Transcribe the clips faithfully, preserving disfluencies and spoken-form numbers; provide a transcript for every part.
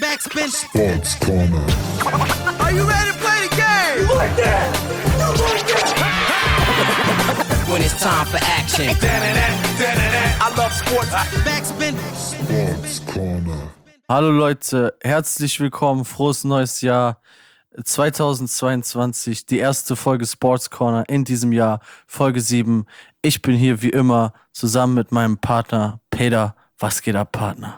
Backspin. Sports Corner. Are you ready to play the game? You like that? You like that? When it's time for action. I love sports. Backspin. Sports Corner. Hallo Leute, herzlich willkommen, frohes neues Jahr zweitausendzweiundzwanzig, die erste Folge Sports Corner in diesem Jahr, Folge sieben. Ich bin hier wie immer zusammen mit meinem Partner Peter. Was geht ab, Partner?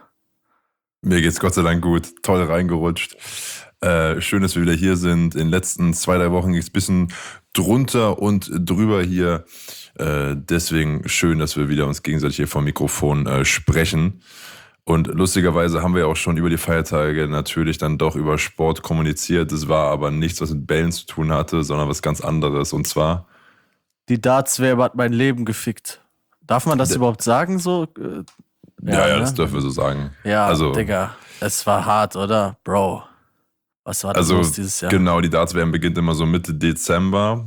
Mir geht's Gott sei Dank gut, toll reingerutscht. Äh, schön, dass wir wieder hier sind. In den letzten zwei, drei Wochen ging's ein bisschen drunter und drüber hier. Äh, deswegen schön, dass wir wieder uns gegenseitig hier vom Mikrofon äh, sprechen. Und lustigerweise haben wir ja auch schon über die Feiertage natürlich dann doch über Sport kommuniziert. Das war aber nichts, was mit Bällen zu tun hatte, sondern was ganz anderes. Und zwar... Die Darts-Werbe hat mein Leben gefickt. Darf man das De- überhaupt sagen so? Ja, ja, ja, ne? das dürfen wir so sagen. Ja, also, Digga, es war hart, oder? Bro, was war das also los dieses Jahr? Genau, die Darts-W M beginnt immer so Mitte Dezember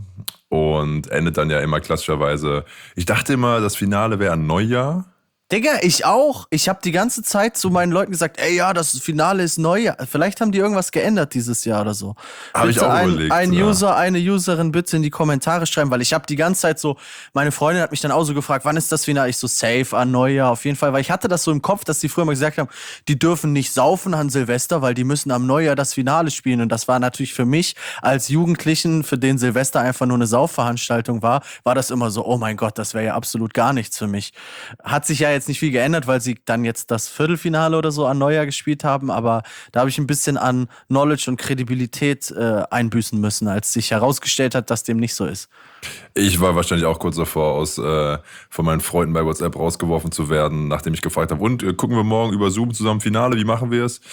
und endet dann ja immer klassischerweise. Ich dachte immer, das Finale wäre ein Neujahr. Digga, ich auch. Ich habe die ganze Zeit zu meinen Leuten gesagt, ey, ja, das Finale ist Neujahr. Vielleicht haben die irgendwas geändert dieses Jahr oder so. Habe ich auch ein, überlegt. Ein ja. User, eine Userin bitte in die Kommentare schreiben, weil ich habe die ganze Zeit so, meine Freundin hat mich dann auch so gefragt, wann ist das Finale? Ich so, safe an Neujahr auf jeden Fall, weil ich hatte das so im Kopf, dass die früher mal gesagt haben, die dürfen nicht saufen an Silvester, weil die müssen am Neujahr das Finale spielen. Und das war natürlich für mich als Jugendlichen, für den Silvester einfach nur eine Saufveranstaltung war, war das immer so, oh mein Gott, das wäre ja absolut gar nichts für mich. Hat sich ja jetzt nicht viel geändert, weil sie dann jetzt das Viertelfinale oder so an Neujahr gespielt haben, aber da habe ich ein bisschen an Knowledge und Kredibilität äh, einbüßen müssen, als sich herausgestellt hat, dass dem nicht so ist. Ich war wahrscheinlich auch kurz davor, aus äh, von meinen Freunden bei WhatsApp rausgeworfen zu werden, nachdem ich gefragt habe, und äh, gucken wir morgen über Zoom zusammen Finale, wie machen wir es?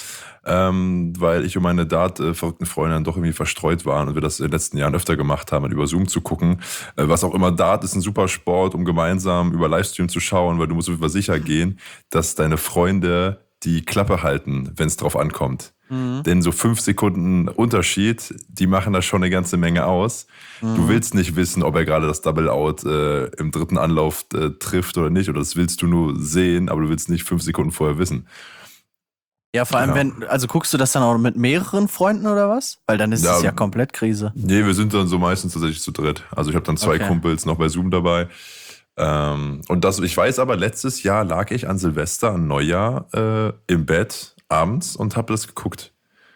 Ähm, weil ich und meine Dart-verrückten Freunde dann doch irgendwie verstreut waren und wir das in den letzten Jahren öfter gemacht haben, über Zoom zu gucken. Äh, was auch immer, Dart ist ein super Sport, um gemeinsam über Livestream zu schauen, weil du musst über sicher gehen, dass deine Freunde die Klappe halten, wenn es drauf ankommt. Mhm. Denn so fünf Sekunden Unterschied, die machen da schon eine ganze Menge aus. Mhm. Du willst nicht wissen, ob er gerade das Double Out äh, im dritten Anlauf äh, trifft oder nicht, oder das willst du nur sehen, aber du willst nicht fünf Sekunden vorher wissen. Ja, vor allem, ja. wenn, also guckst du das dann auch mit mehreren Freunden oder was? Weil dann ist es ja, ja komplett Krise. Nee, wir sind dann so meistens tatsächlich zu dritt. Also ich habe dann zwei okay. Kumpels noch bei Zoom dabei. Ähm, und das, ich weiß aber, letztes Jahr lag ich an Silvester, an Neujahr äh, im Bett abends und habe das geguckt.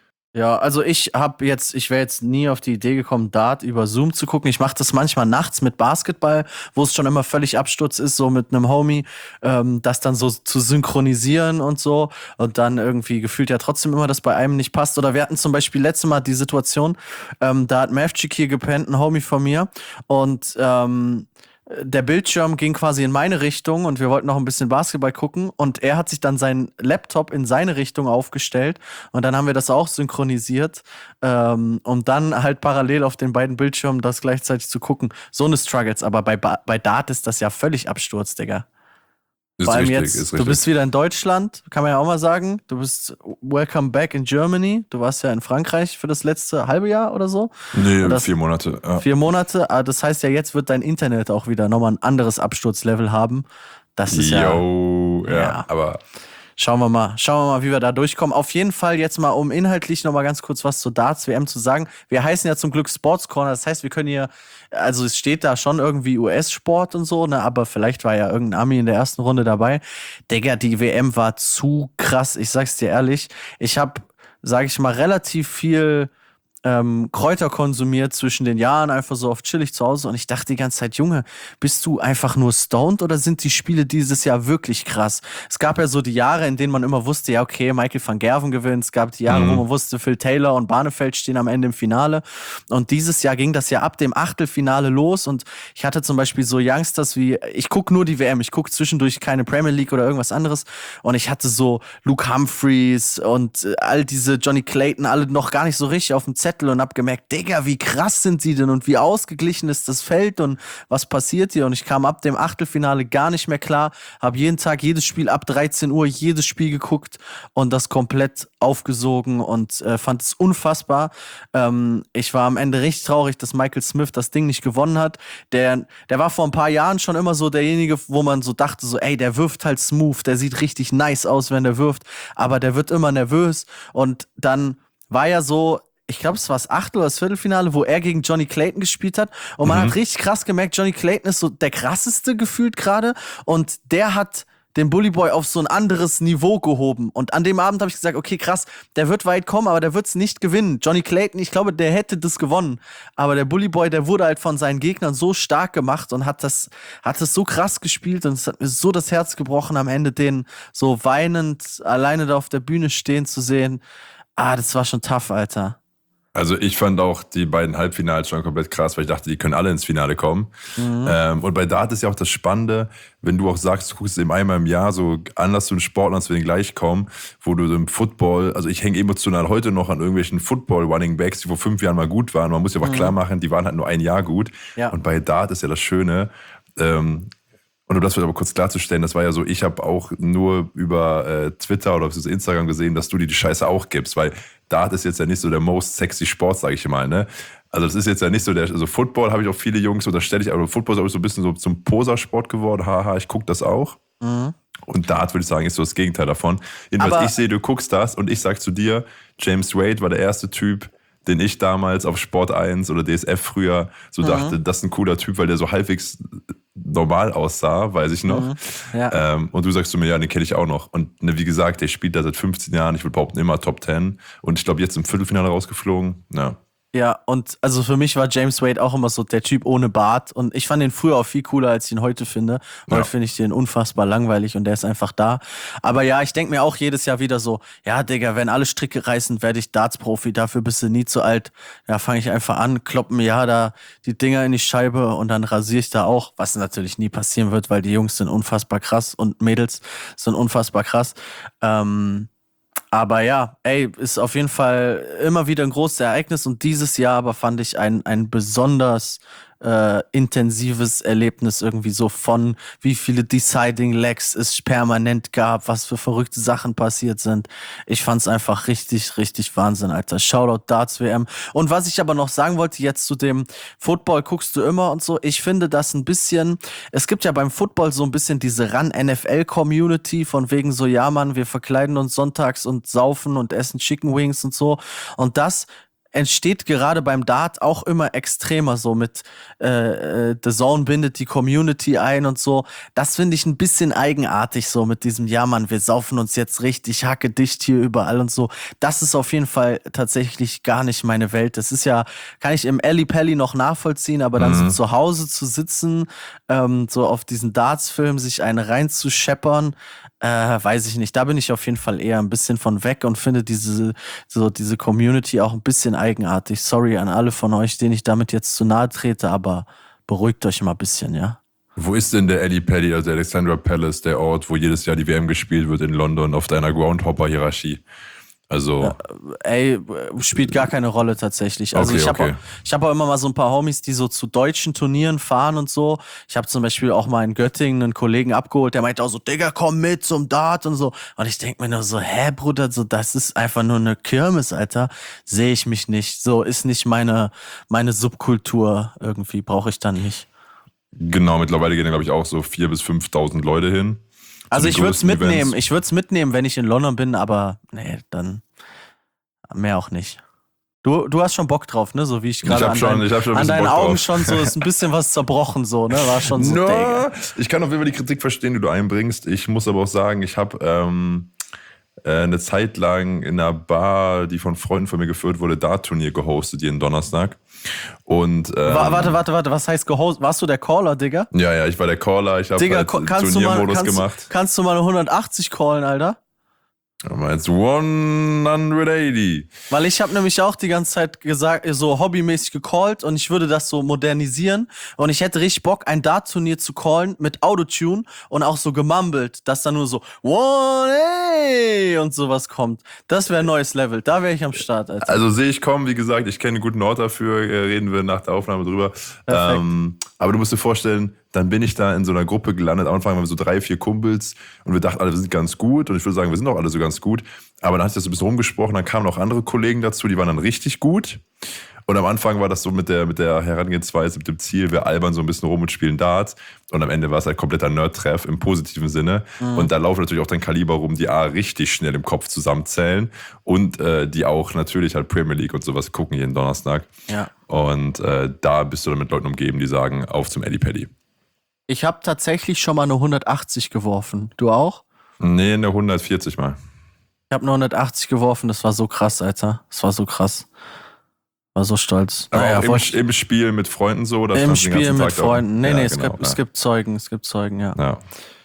Ja, also ich habe jetzt, ich wäre jetzt nie auf die Idee gekommen, Dart über Zoom zu gucken. Ich mache das manchmal nachts mit Basketball, wo es schon immer völlig Absturz ist, so mit einem Homie, ähm, das dann so zu synchronisieren und so. Und dann irgendwie gefühlt ja trotzdem immer, dass bei einem nicht passt. Oder wir hatten zum Beispiel letztes Mal die Situation, ähm, da hat Mavchik hier gepennt, ein Homie von mir. Und ähm, der Bildschirm ging quasi in meine Richtung und wir wollten noch ein bisschen Basketball gucken und er hat sich dann seinen Laptop in seine Richtung aufgestellt und dann haben wir das auch synchronisiert, ähm, um dann halt parallel auf den beiden Bildschirmen das gleichzeitig zu gucken. So eine Struggles, aber bei, ba- bei Dart ist das ja völlig Absturz, Digga. Ist Vor allem richtig, jetzt, ist richtig. du bist wieder in Deutschland, kann man ja auch mal sagen. Du bist welcome back in Germany. Du warst ja in Frankreich für das letzte halbe Jahr oder so. Nee, das, vier Monate. Ja. Vier Monate. Das heißt ja, jetzt wird dein Internet auch wieder nochmal ein anderes Absturzlevel haben. Das ist Yo, ja, ja, ja. aber... Schauen wir mal, schauen wir mal, wie wir da durchkommen. Auf jeden Fall jetzt mal, um inhaltlich noch mal ganz kurz was zur Darts-W M zu sagen. Wir heißen ja zum Glück Sports Corner, das heißt, wir können hier, also es steht da schon irgendwie U S-Sport und so, ne, aber vielleicht war ja irgendein Ami in der ersten Runde dabei. Digga, die W M war zu krass, ich sag's dir ehrlich. Ich habe, sag ich mal, relativ viel Ähm, Kräuter konsumiert zwischen den Jahren, einfach so auf chillig zu Hause und ich dachte die ganze Zeit, Junge, bist du einfach nur stoned oder sind die Spiele dieses Jahr wirklich krass? Es gab ja so die Jahre, in denen man immer wusste, ja okay, Michael van Gerwen gewinnt, es gab die Jahre, mhm. wo man wusste, Phil Taylor und Barnefeld stehen am Ende im Finale und dieses Jahr ging das ja ab dem Achtelfinale los und ich hatte zum Beispiel so Youngsters wie, ich gucke nur die W M, ich gucke zwischendurch keine Premier League oder irgendwas anderes und ich hatte so Luke Humphreys und all diese Johnny Clayton, alle noch gar nicht so richtig auf dem Zettel Zettel und hab gemerkt, Digga, wie krass sind die denn und wie ausgeglichen ist das Feld und was passiert hier? Und ich kam ab dem Achtelfinale gar nicht mehr klar, habe jeden Tag jedes Spiel ab dreizehn Uhr, jedes Spiel geguckt und das komplett aufgesogen und äh, fand es unfassbar. Ähm, ich war am Ende richtig traurig, dass Michael Smith das Ding nicht gewonnen hat. Der, der war vor ein paar Jahren schon immer so derjenige, wo man so dachte, so, ey, der wirft halt smooth, der sieht richtig nice aus, wenn der wirft, aber der wird immer nervös. Und dann war ja so, ich glaube, es war das Achtel- oder das Viertelfinale, wo er gegen Johnny Clayton gespielt hat. Und man mhm. hat richtig krass gemerkt, Johnny Clayton ist so der krasseste gefühlt gerade. Und der hat den Bully Boy auf so ein anderes Niveau gehoben. Und an dem Abend habe ich gesagt, okay, krass, der wird weit kommen, aber der wird es nicht gewinnen. Johnny Clayton, ich glaube, der hätte das gewonnen. Aber der Bully Boy, der wurde halt von seinen Gegnern so stark gemacht und hat das, hat das so krass gespielt und es hat mir so das Herz gebrochen, am Ende den so weinend alleine da auf der Bühne stehen zu sehen. Ah, das war schon tough, Alter. Also ich fand auch die beiden Halbfinals schon komplett krass, weil ich dachte, die können alle ins Finale kommen. Mhm. Ähm, und bei Dart ist ja auch das Spannende, wenn du auch sagst, du guckst eben einmal im Jahr so anders zu den Sportlern, als wir den gleich kommen, wo du im Football, also ich hänge emotional heute noch an irgendwelchen Football-Running-Backs, die vor fünf Jahren mal gut waren. Man muss ja aber mhm. klar machen, die waren halt nur ein Jahr gut. Ja. Und bei Dart ist ja das Schöne, ähm, und um das aber kurz klarzustellen, das war ja so, ich habe auch nur über äh, Twitter oder auf Instagram gesehen, dass du dir die Scheiße auch gibst, weil Dart ist jetzt ja nicht so der most sexy Sport, sage ich mal, ne? Also das ist jetzt ja nicht so der, also Football habe ich auch viele Jungs, so das stelle ich, aber Football ist auch so ein bisschen so zum Posersport geworden, haha, ich gucke das auch. Mhm. Und Dart, würde ich sagen, ist so das Gegenteil davon. Jedenfalls, aber ich sehe, du guckst das und ich sag zu dir, James Wade war der erste Typ, den ich damals auf Sport eins oder D S F früher so mhm. dachte, das ist ein cooler Typ, weil der so halbwegs normal aussah, weiß ich noch. Mhm. Ja. Ähm, und du sagst zu mir, ja, den kenne ich auch noch. Und ne, wie gesagt, der spielt da seit fünfzehn Jahren, ich würde behaupten, immer Top zehn. Und ich glaube, jetzt im Viertelfinale rausgeflogen. Ja. Ja, und also für mich war James Wade auch immer so der Typ ohne Bart und ich fand ihn früher auch viel cooler, als ich ihn heute finde. Heute ja. finde ich den unfassbar langweilig und der ist einfach da. Aber ja, ich denke mir auch jedes Jahr wieder so, ja Digga, wenn alle Stricke reißen, werde ich Darts-Profi, dafür bist du nie zu alt. Ja, fange ich einfach an, kloppe mir ja da die Dinger in die Scheibe und dann rasiere ich da auch, was natürlich nie passieren wird, weil die Jungs sind unfassbar krass und Mädels sind unfassbar krass. Ähm... Aber ja, ey, ist auf jeden Fall immer wieder ein großes Ereignis und dieses Jahr aber fand ich ein, ein besonders äh, intensives Erlebnis irgendwie so von wie viele Deciding Legs es permanent gab, was für verrückte Sachen passiert sind. Ich fand's einfach richtig, richtig Wahnsinn, Alter. Shoutout Darts W M. Und was ich aber noch sagen wollte, jetzt zu dem Football guckst du immer und so, ich finde das ein bisschen, es gibt ja beim Football so ein bisschen diese Run-N F L-Community von wegen so, ja Mann, wir verkleiden uns sonntags und saufen und essen Chicken Wings und so. Und das entsteht gerade beim Dart auch immer extremer so mit äh, The Zone bindet die Community ein und so. Das finde ich ein bisschen eigenartig so mit diesem, ja Mann, wir saufen uns jetzt richtig hacke dicht hier überall und so. Das ist auf jeden Fall tatsächlich gar nicht meine Welt. Das ist ja, kann ich im Alley Pally noch nachvollziehen, aber dann mhm. so zu Hause zu sitzen, ähm, so auf diesen Darts-Film sich einen reinzuscheppern, Äh, weiß ich nicht. Da bin ich auf jeden Fall eher ein bisschen von weg und finde diese, so diese Community auch ein bisschen eigenartig. Sorry an alle von euch, denen ich damit jetzt zu nahe trete, aber beruhigt euch mal ein bisschen, ja? Wo ist denn der Alley Pally, also der Alexandra Palace, der Ort, wo jedes Jahr die W M gespielt wird in London auf deiner Groundhopper-Hierarchie? Also. Ja, ey, spielt gar keine Rolle tatsächlich. Also okay, ich habe okay. auch, ich hab auch immer mal so ein paar Homies, die so zu deutschen Turnieren fahren und so. Ich habe zum Beispiel auch mal in Göttingen einen Kollegen abgeholt, der meinte auch so, Digga, komm mit zum Dart und so. Und ich denk mir nur so, hä, Bruder, so, das ist einfach nur eine Kirmes, Alter. Sehe ich mich nicht. So ist nicht meine, meine Subkultur irgendwie, brauche ich dann nicht. Genau, mittlerweile gehen da, glaube ich, auch so viertausend bis fünftausend Leute hin. Also ich würde es mitnehmen, ich würde es mitnehmen, wenn ich in London bin, aber nee, dann mehr auch nicht. Du, du hast schon Bock drauf, ne? So wie ich gerade an, dein, hab schon an deinen Bock Augen drauf. schon so, ist ein bisschen was zerbrochen, so, ne? War schon so. No, ich kann auf jeden Fall die Kritik verstehen, die du einbringst. Ich muss aber auch sagen, ich habe ähm, äh, eine Zeit lang in einer Bar, die von Freunden von mir geführt wurde, Dart-Turnier gehostet, jeden Donnerstag. Und, ähm, warte, warte, warte, was heißt gehostet? Warst du der Caller, Digga? Ja, ja, ich war der Caller, ich habe halt kannst Turniermodus kannst, gemacht. Kannst du mal eine hundertachtzig callen, Alter? Aber jetzt hundertachtzig. Weil ich habe nämlich auch die ganze Zeit gesagt, so hobbymäßig gecallt und ich würde das so modernisieren und ich hätte richtig Bock, ein Dart-Turnier zu callen mit Autotune und auch so gemumbled, dass da nur so one ey und sowas kommt. Das wäre ein neues Level, da wäre ich am Start. Alter. Also sehe ich kommen, wie gesagt, ich kenne einen guten Ort dafür, reden wir nach der Aufnahme drüber. Ähm, aber du musst dir vorstellen, dann bin ich da in so einer Gruppe gelandet. Am Anfang waren wir so drei, vier Kumpels und wir dachten alle, wir sind ganz gut. Und ich würde sagen, wir sind auch alle so ganz gut. Aber dann hat sich das so ein bisschen rumgesprochen. Dann kamen auch andere Kollegen dazu, die waren dann richtig gut. Und am Anfang war das so mit der, mit der Herangehensweise, mit dem Ziel, wir albern so ein bisschen rum und spielen Darts. Und am Ende war es halt kompletter Nerd-Treff im positiven Sinne. Mhm. Und da laufen natürlich auch dann Kaliber rum, die A, richtig schnell im Kopf zusammenzählen und äh, die auch natürlich halt Premier League und sowas gucken jeden Donnerstag. Ja. Und äh, da bist du dann mit Leuten umgeben, die sagen, auf zum Eddie Paddy. Ich habe tatsächlich schon mal eine hundertachtzig geworfen. Du auch? Nee, eine hundertvierzig mal. Ich habe eine hundertachtzig geworfen, das war so krass, Alter. Das war so krass. War so stolz. Aber naja, im, im Spiel mit Freunden so? Oder Im Spiel mit Freunden. Nee, ja, nee, es, genau, gibt, ja. es gibt Zeugen, es gibt Zeugen, ja. ja.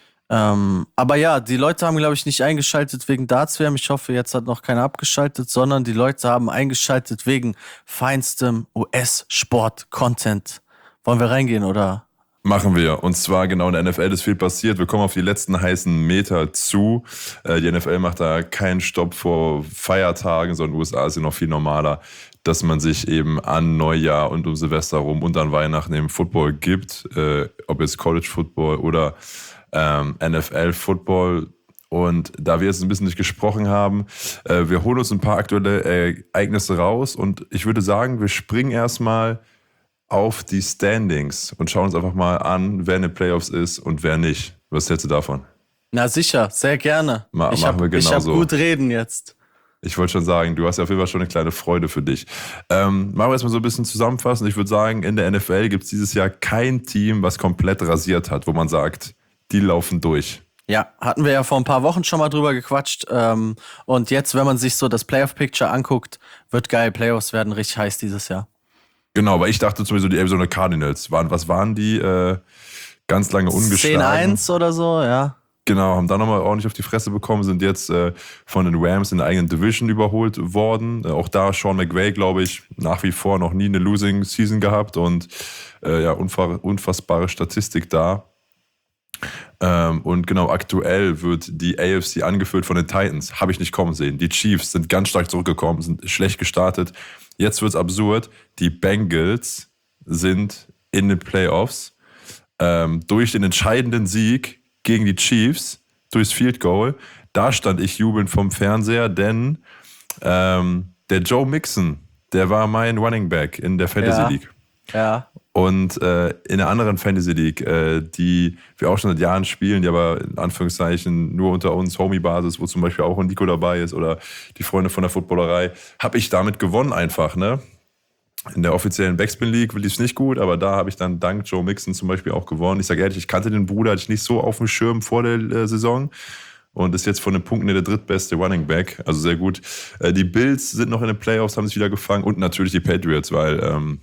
Ähm, aber ja, die Leute haben, glaube ich, nicht eingeschaltet wegen Darts-W M. Ich hoffe, jetzt hat noch keiner abgeschaltet, sondern die Leute haben eingeschaltet wegen feinstem U S-Sport-Content. Wollen wir reingehen, oder? Machen wir. Und zwar genau in der N F L ist viel passiert. Wir kommen auf die letzten heißen Meter zu. Die N F L macht da keinen Stopp vor Feiertagen, sondern in den U S A ist ja noch viel normaler, dass man sich eben an Neujahr und um Silvester rum und an Weihnachten eben Football gibt. Äh, ob jetzt College Football oder ähm, N F L Football. Und da wir jetzt ein bisschen nicht gesprochen haben, äh, wir holen uns ein paar aktuelle äh, Ereignisse raus. Und ich würde sagen, wir springen erstmal auf die Standings und schauen uns einfach mal an, wer in den Playoffs ist und wer nicht. Was hältst du davon? Na sicher, sehr gerne. Ma- ich machen hab, wir genau ich hab so. gut reden jetzt. Ich wollte schon sagen, du hast ja auf jeden Fall schon eine kleine Freude für dich. Ähm, machen wir erstmal so ein bisschen zusammenfassen. Ich würde sagen, in der N F L gibt es dieses Jahr kein Team, was komplett rasiert hat, wo man sagt, die laufen durch. Ja, hatten wir ja vor ein paar Wochen schon mal drüber gequatscht. Ähm, und jetzt, wenn man sich so das Playoff-Picture anguckt, wird geil. Playoffs werden richtig heiß dieses Jahr. Genau, weil ich dachte zum Beispiel, die Arizona Cardinals waren, was waren die? Äh, ganz lange ungeschlagen. zehn eins oder so, ja. Genau, haben dann nochmal ordentlich auf die Fresse bekommen, sind jetzt äh, von den Rams in der eigenen Division überholt worden. Äh, auch da Sean McVay, glaube ich, nach wie vor noch nie eine Losing Season gehabt und äh, ja, unfass- unfassbare Statistik da. Ähm, und genau, aktuell wird die A F C angeführt von den Titans. Habe ich nicht kommen sehen. Die Chiefs sind ganz stark zurückgekommen, sind schlecht gestartet. Jetzt wird's absurd. Die Bengals sind in den Playoffs ähm, durch den entscheidenden Sieg gegen die Chiefs, durchs Field Goal. Da stand ich jubelnd vom Fernseher, denn ähm, der Joe Mixon, der war mein Running Back in der Fantasy Ja. League. Ja. Und äh, in einer anderen Fantasy League, äh, die wir auch schon seit Jahren spielen, die aber in Anführungszeichen nur unter uns, Homie-Basis, wo zum Beispiel auch ein Nico dabei ist oder die Freunde von der Footballerei, habe ich damit gewonnen einfach, ne? In der offiziellen Backspin League lief es nicht gut, aber da habe ich dann dank Joe Mixon zum Beispiel auch gewonnen. Ich sage ehrlich, ich kannte den Bruder, hatte ich nicht so auf dem Schirm vor der äh, Saison und ist jetzt von den Punkten der drittbeste Running Back, also sehr gut. Äh, die Bills sind noch in den Playoffs, haben sich wieder gefangen und natürlich die Patriots, weil ähm,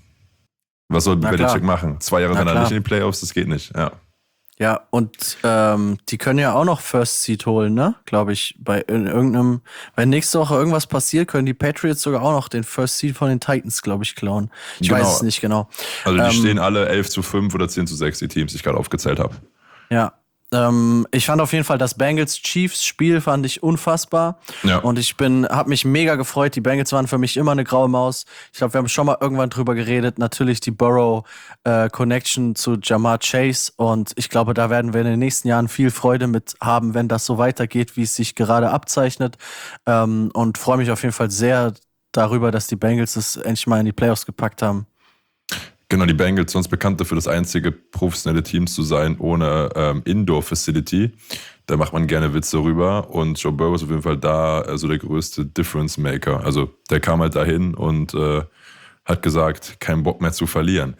was soll Na Belichick klar. machen? Zwei Jahre Na danach klar. nicht in den Playoffs, das geht nicht. Ja. Ja, und ähm, die können ja auch noch First Seed holen, ne? Glaube ich. Bei in irgendeinem, wenn nächste Woche irgendwas passiert, können die Patriots sogar auch noch den First Seed von den Titans, glaube ich, klauen. Ich Genau. weiß es nicht genau. Also die Ähm, stehen alle elf zu fünf oder zehn zu sechs, die Teams, die ich gerade aufgezählt habe. Ja. Ähm, ich fand auf jeden Fall das Bengals-Chiefs-Spiel fand ich unfassbar. Ja. Und ich bin, habe mich mega gefreut. Die Bengals waren für mich immer eine graue Maus. Ich glaube, wir haben schon mal irgendwann drüber geredet. Natürlich die Burrow-Connection zu Jamar Chase. Und ich glaube, da werden wir in den nächsten Jahren viel Freude mit haben, wenn das so weitergeht, wie es sich gerade abzeichnet. Ähm, und freue mich auf jeden Fall sehr darüber, dass die Bengals es endlich mal in die Playoffs gepackt haben. Genau, die Bengals, sonst bekannt dafür, das einzige professionelle Team zu sein ohne ähm, Indoor-Facility. Da macht man gerne Witze rüber. Und Joe Burrow ist auf jeden Fall da also der größte Difference-Maker. Also der kam halt dahin und äh, hat gesagt, keinen Bock mehr zu verlieren.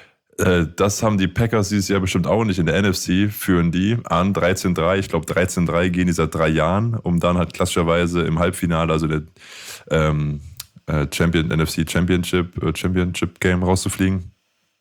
Äh, das haben die Packers dieses Jahr bestimmt auch nicht. In der N F C führen die an dreizehn drei. Ich glaube, dreizehn drei gehen die seit drei Jahren, um dann halt klassischerweise im Halbfinale, also der ähm, äh, Champion, N F C Championship, äh, Championship Game rauszufliegen.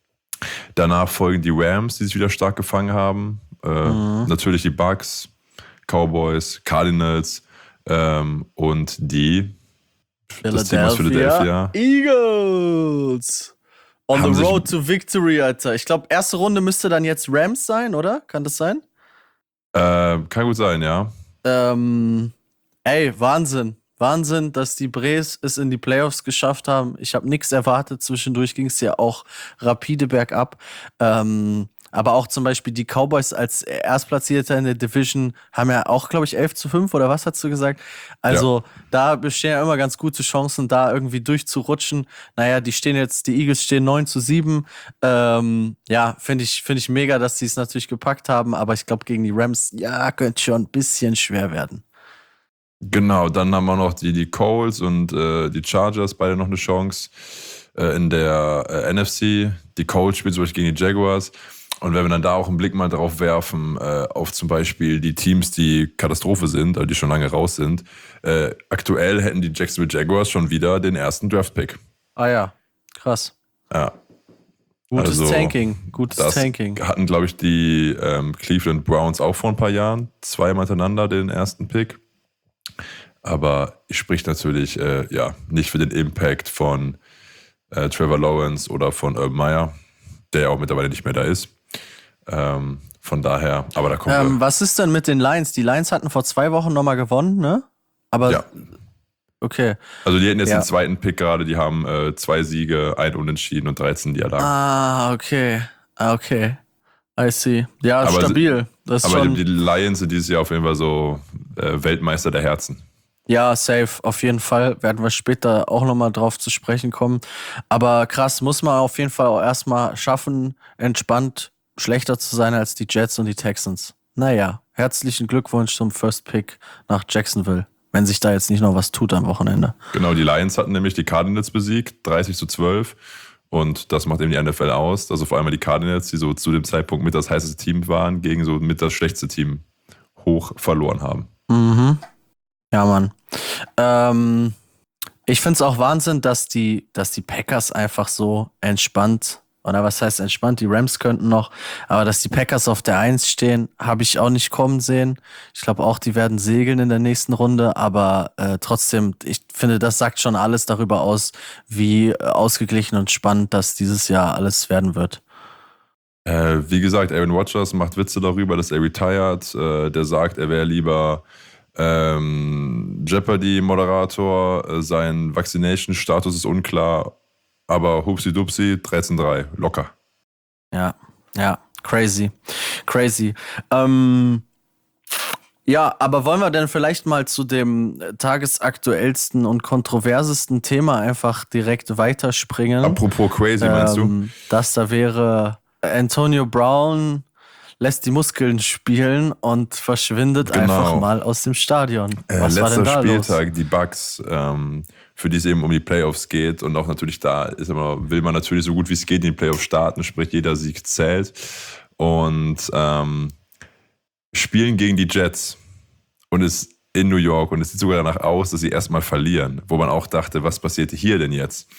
Danach folgen die Rams, die sich wieder stark gefangen haben. Äh, mhm. Natürlich die Bucks, Cowboys, Cardinals, Ähm, und die das Team aus Philadelphia Eagles. On haben the sich- road to victory, Alter. Ich glaube, erste Runde müsste dann jetzt Rams sein, oder? Kann das sein? Äh, kann gut sein, ja. Ähm, ey, Wahnsinn. Wahnsinn, dass die Braves es in die Playoffs geschafft haben. Ich habe nichts erwartet. Zwischendurch ging es ja auch rapide bergab. Ähm, aber auch zum Beispiel die Cowboys als Erstplatzierter in der Division haben ja auch, glaube ich, elf zu fünf oder was hast du gesagt? Also da bestehen ja immer ganz gute Chancen, da irgendwie durchzurutschen. Naja, die stehen jetzt, die Eagles stehen neun zu sieben. Ähm, ja, finde ich, finde ich mega, dass sie es natürlich gepackt haben. Aber ich glaube, gegen die Rams, ja, könnte schon ein bisschen schwer werden. Genau, dann haben wir noch die, die Colts und äh, die Chargers, beide noch eine Chance äh, in der äh, N F C. Die Colts spielen zum Beispiel gegen die Jaguars. Und wenn wir dann da auch einen Blick mal drauf werfen, äh, auf zum Beispiel die Teams, die Katastrophe sind, also die schon lange raus sind, äh, aktuell hätten die Jacksonville Jaguars schon wieder den ersten Draft-Pick. Ah ja, krass. Ja. Gutes Also, Tanking, gutes Das Tanking. hatten, glaube ich, die ähm, Cleveland Browns auch vor ein paar Jahren, zweimal hintereinander den ersten Pick. Aber ich sprich natürlich äh, ja, nicht für den Impact von äh, Trevor Lawrence oder von Urban Meyer, der ja auch mittlerweile nicht mehr da ist. Ähm, von daher, aber da kommt Ähm, was ist denn mit den Lions? Die Lions hatten vor zwei Wochen nochmal gewonnen, ne? Aber ja. okay. Also die hätten jetzt Ja. den zweiten Pick gerade, die haben äh, zwei Siege, ein Unentschieden und dreizehn Niederlagen. Ah, okay. Ah, okay. I see. Ja, Aber stabil. Das ist aber schon. die, die Lions sind dieses Jahr auf jeden Fall so äh, Weltmeister der Herzen. Ja, safe, auf jeden Fall. Werden wir später auch nochmal drauf zu sprechen kommen. Aber krass, muss man auf jeden Fall auch erstmal schaffen, entspannt schlechter zu sein als die Jets und die Texans. Naja, herzlichen Glückwunsch zum First Pick nach Jacksonville, wenn sich da jetzt nicht noch was tut am Wochenende. Genau, die Lions hatten nämlich die Cardinals besiegt, dreißig zu zwölf. Und das macht eben die N F L aus. Also vor allem die Cardinals, die so zu dem Zeitpunkt mit das heißeste Team waren, gegen so mit das schlechteste Team hoch verloren haben. Mhm. Ja, Mann. Ähm, ich finde es auch Wahnsinn, dass die, dass die Packers einfach so entspannt, oder was heißt entspannt, die Rams könnten noch, aber dass die Packers auf der Eins stehen, habe ich auch nicht kommen sehen. Ich glaube auch, die werden segeln in der nächsten Runde, aber äh, trotzdem, ich finde, das sagt schon alles darüber aus, wie ausgeglichen und spannend das dieses Jahr alles werden wird. Äh, wie gesagt, Aaron Rodgers macht Witze darüber, dass er retired. Äh, der sagt, er wäre lieber ähm, Jeopardy-Moderator. Äh, sein Vaccination-Status ist unklar. Aber hupsi-dupsi, dreizehn drei, locker. Ja, ja, crazy, crazy. Ähm, ja, aber wollen wir denn vielleicht mal zu dem tagesaktuellsten und kontroversesten Thema einfach direkt weiterspringen? Apropos crazy, meinst du? Ähm, das da wäre Antonio Brown lässt die Muskeln spielen und verschwindet Genau. einfach mal aus dem Stadion. Äh, Was war letzter denn da Spieltag, los? die Bucks, ähm, für die es eben um die Playoffs geht und auch natürlich da ist immer, will man natürlich so gut wie es geht in die Playoffs starten, sprich jeder Sieg zählt und ähm, spielen gegen die Jets und ist in New York und es sieht sogar danach aus, dass sie erstmal verlieren, wo man auch dachte, was passiert hier denn jetzt?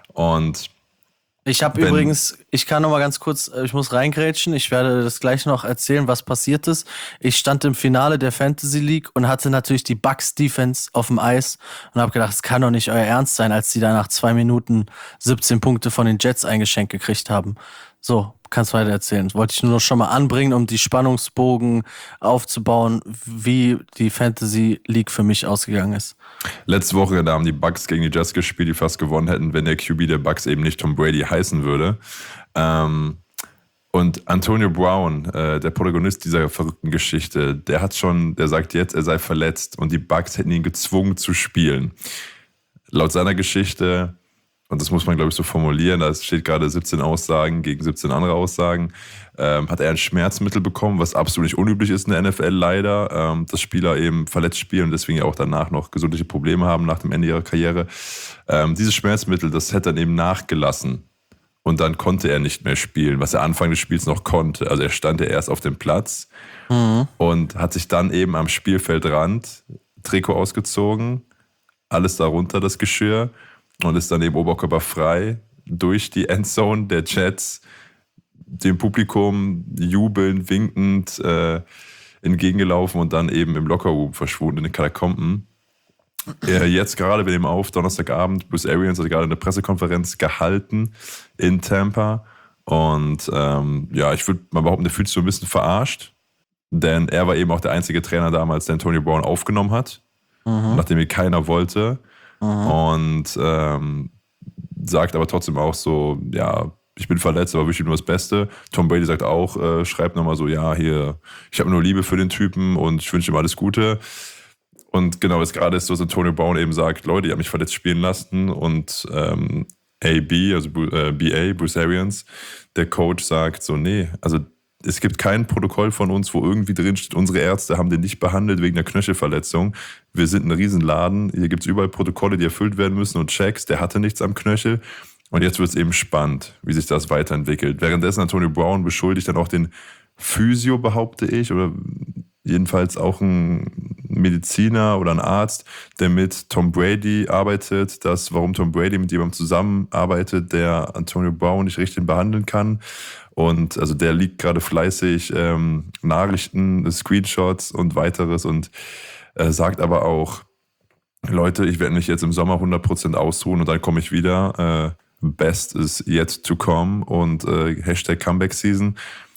Und Ich habe Wenn- übrigens, ich kann noch mal ganz kurz, äh, ich muss reingrätschen, ich werde das gleich noch erzählen, was passiert ist. Ich stand im Finale der Fantasy League und hatte natürlich die Bucks Defense auf dem Eis und habe gedacht, es kann doch nicht euer Ernst sein, als die da nach zwei Minuten siebzehn Punkte von den Jets eingeschenkt gekriegt haben. So, kannst weiter erzählen. Wollte ich nur noch schon mal anbringen, um die Spannungsbogen aufzubauen, wie die Fantasy League für mich ausgegangen ist. letzte Woche, da haben die Bucks gegen die Jets gespielt, die fast gewonnen hätten, wenn der Q B der Bucks eben nicht Tom Brady heißen würde. Ähm, und Antonio Brown, äh, der Protagonist dieser verrückten Geschichte, der hat schon, der sagt jetzt, er sei verletzt und die Bucks hätten ihn gezwungen zu spielen. Laut seiner Geschichte, und das muss man, glaube ich, so formulieren, da steht gerade siebzehn Aussagen gegen siebzehn andere Aussagen, ähm, hat er ein Schmerzmittel bekommen, was absolut nicht unüblich ist in der N F L leider, ähm, dass Spieler eben verletzt spielen und deswegen ja auch danach noch gesundliche Probleme haben nach dem Ende ihrer Karriere. Ähm, dieses Schmerzmittel, das hätte dann eben nachgelassen und dann konnte er nicht mehr spielen, was er Anfang des Spiels noch konnte. Also er stand ja erst auf dem Platz Mhm. und hat sich dann eben am Spielfeldrand Trikot ausgezogen, alles darunter, das Geschirr, und ist dann eben oberkörperfrei durch die Endzone der Jets dem Publikum jubelnd, winkend äh, entgegengelaufen und dann eben im Lockerroom verschwunden in den Katakomben. äh, jetzt gerade, wir nehmen auf, Donnerstagabend, Bruce Arians hat gerade eine Pressekonferenz gehalten in Tampa. Und ähm, ja, ich würde mal behaupten, der fühlt sich so ein bisschen verarscht. Denn er war eben auch der einzige Trainer damals, der Antonio Brown aufgenommen hat, mhm. nachdem ihn keiner wollte. Mhm. Und ähm, sagt aber trotzdem auch so, ja, ich bin verletzt, aber wünsche ihm nur das Beste. Tom Brady sagt auch, äh, schreibt nochmal so, ja, hier, ich habe nur Liebe für den Typen und ich wünsche ihm alles Gute. Und genau, jetzt gerade ist so, dass Antonio Brown eben sagt, Leute, ihr habt mich verletzt spielen lassen. Und ähm, A B, also äh, B A, Bruce Arians, der Coach sagt so, nee, also es gibt kein Protokoll von uns, wo irgendwie drin steht, unsere Ärzte haben den nicht behandelt wegen einer Knöchelverletzung. Wir sind ein Riesenladen, hier gibt es überall Protokolle, die erfüllt werden müssen und Checks, der hatte nichts am Knöchel. Und jetzt wird es eben spannend, wie sich das weiterentwickelt. Währenddessen Antonio Brown beschuldigt dann auch den Physio, behaupte ich, oder jedenfalls auch ein Mediziner oder ein Arzt, der mit Tom Brady arbeitet, dass warum Tom Brady mit jemandem zusammenarbeitet, der Antonio Brown nicht richtig behandeln kann. Und also der liegt gerade fleißig ähm, Nachrichten, Screenshots und weiteres und äh, sagt aber auch, Leute, ich werde mich jetzt im Sommer hundert Prozent ausruhen und dann komme ich wieder. Äh, Best is yet to come und äh, Hashtag Comeback Season.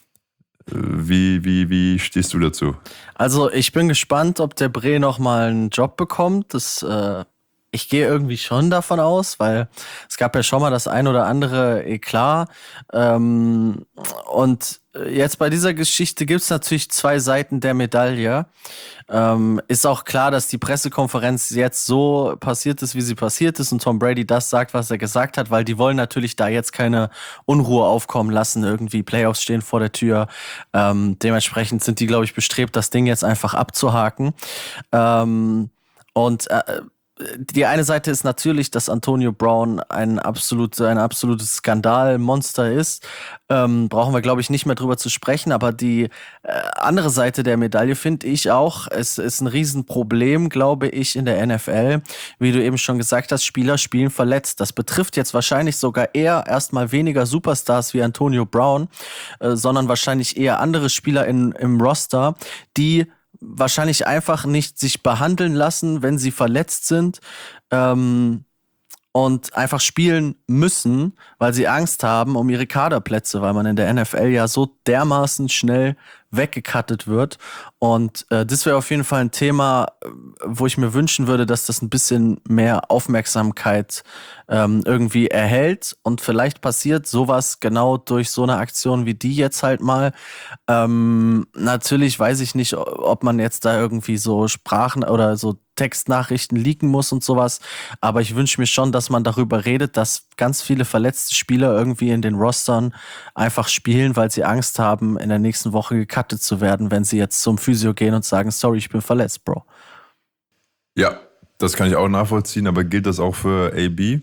Wie, wie, wie stehst du dazu? Also ich bin gespannt, ob der Bre nochmal einen Job bekommt. Das, äh, ich gehe irgendwie schon davon aus, weil es gab ja schon mal das ein oder andere Eklat. Ähm, und jetzt bei dieser Geschichte gibt es natürlich zwei Seiten der Medaille. Ähm, ist auch klar, dass die Pressekonferenz jetzt so passiert ist, wie sie passiert ist und Tom Brady das sagt, was er gesagt hat, weil die wollen natürlich da jetzt keine Unruhe aufkommen lassen. Irgendwie Playoffs stehen vor der Tür. Ähm, dementsprechend sind die, glaube ich, bestrebt, das Ding jetzt einfach abzuhaken. Ähm, und äh, die eine Seite ist natürlich, dass Antonio Brown ein, absolut, ein absolutes Skandalmonster ist. Ähm, brauchen wir, glaube ich, nicht mehr drüber zu sprechen. Aber die äh, andere Seite der Medaille finde ich auch, es ist ein Riesenproblem, glaube ich, in der N F L. Wie du eben schon gesagt hast, Spieler spielen verletzt. Das betrifft jetzt wahrscheinlich sogar eher erstmal weniger Superstars wie Antonio Brown, äh, sondern wahrscheinlich eher andere Spieler in, im Roster, die wahrscheinlich einfach nicht sich behandeln lassen, wenn sie verletzt sind ähm, und einfach spielen müssen, weil sie Angst haben um ihre Kaderplätze, weil man in der N F L ja so dermaßen schnell weggekattet wird. Und äh, das wäre auf jeden Fall ein Thema, wo ich mir wünschen würde, dass das ein bisschen mehr Aufmerksamkeit ähm, irgendwie erhält. Und vielleicht passiert sowas genau durch so eine Aktion wie die jetzt halt mal. Ähm, natürlich weiß ich nicht, ob man jetzt da irgendwie so Sprachen oder so Textnachrichten leaken muss und sowas. Aber ich wünsche mir schon, dass man darüber redet, dass ganz viele verletzte Spieler irgendwie in den Rostern einfach spielen, weil sie Angst haben, in der nächsten Woche gecuttet zu werden, wenn sie jetzt zum Physio gehen und sagen, sorry, ich bin verletzt, Bro. Ja, das kann ich auch nachvollziehen, aber gilt das auch für A B?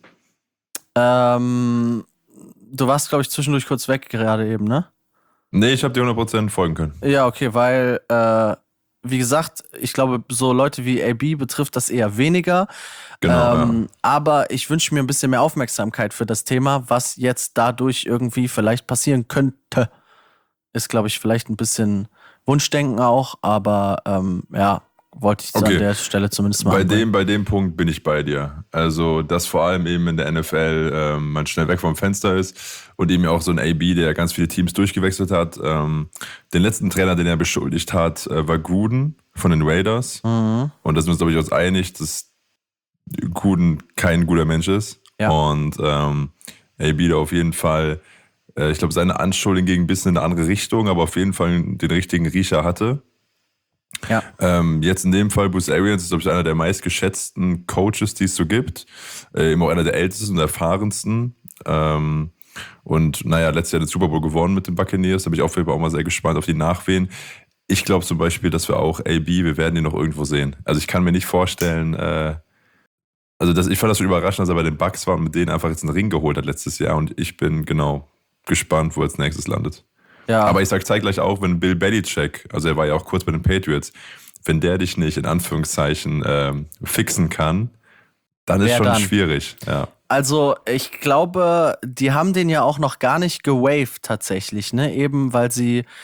Ähm, du warst, glaube ich, zwischendurch kurz weg gerade eben, ne? Nee, ich habe dir hundert Prozent folgen können. Ja, okay, weil äh, wie gesagt, ich glaube, so Leute wie A B betrifft das eher weniger. Genau, ähm, ja. Aber ich wünsche mir ein bisschen mehr Aufmerksamkeit für das Thema, was jetzt dadurch irgendwie vielleicht passieren könnte. Ist, glaube ich, vielleicht ein bisschen Wunschdenken auch, aber ähm, ja, wollte ich Okay. an der Stelle zumindest mal Bei anbringen. dem, bei dem Punkt bin ich bei dir. Also, dass vor allem eben in der N F L ähm, man schnell weg vom Fenster ist und eben auch so ein A B, der ganz viele Teams durchgewechselt hat. Ähm, den letzten Trainer, den er beschuldigt hat, äh, war Gruden von den Raiders. Mhm. Und da sind wir uns, glaube ich, uns einig, dass Gruden kein guter Mensch ist. Ja. Und ähm, A B da auf jeden Fall, äh, ich glaube, seine Anschuldigung ging ein bisschen in eine andere Richtung, aber auf jeden Fall den richtigen Riecher hatte. Ja. Ähm, jetzt in dem Fall, Bruce Arians ist, glaube ich, einer der meistgeschätzten Coaches, die es so gibt. Äh, eben auch einer der ältesten und erfahrensten. Ähm, und naja, letztes Jahr den Super Bowl gewonnen mit den Buccaneers. Da bin ich auf jeden Fall auch mal sehr gespannt auf die Nachwehen. Ich glaube zum Beispiel, dass wir auch A B, wir werden ihn noch irgendwo sehen. Also ich kann mir nicht vorstellen, äh, also das, ich fand das schon überraschend, dass er bei den Bucks war und mit denen einfach jetzt einen Ring geholt hat letztes Jahr. Und ich bin genau gespannt, wo er als nächstes landet. Ja. Aber ich sag zeitgleich auch, wenn Bill Belichick, also er war ja auch kurz bei den Patriots, wenn der dich nicht in Anführungszeichen ähm, fixen kann, dann ist Wer schon dann? schwierig. Ja. Also ich glaube, die haben den ja auch noch gar nicht gewaved tatsächlich, ne? Eben weil sie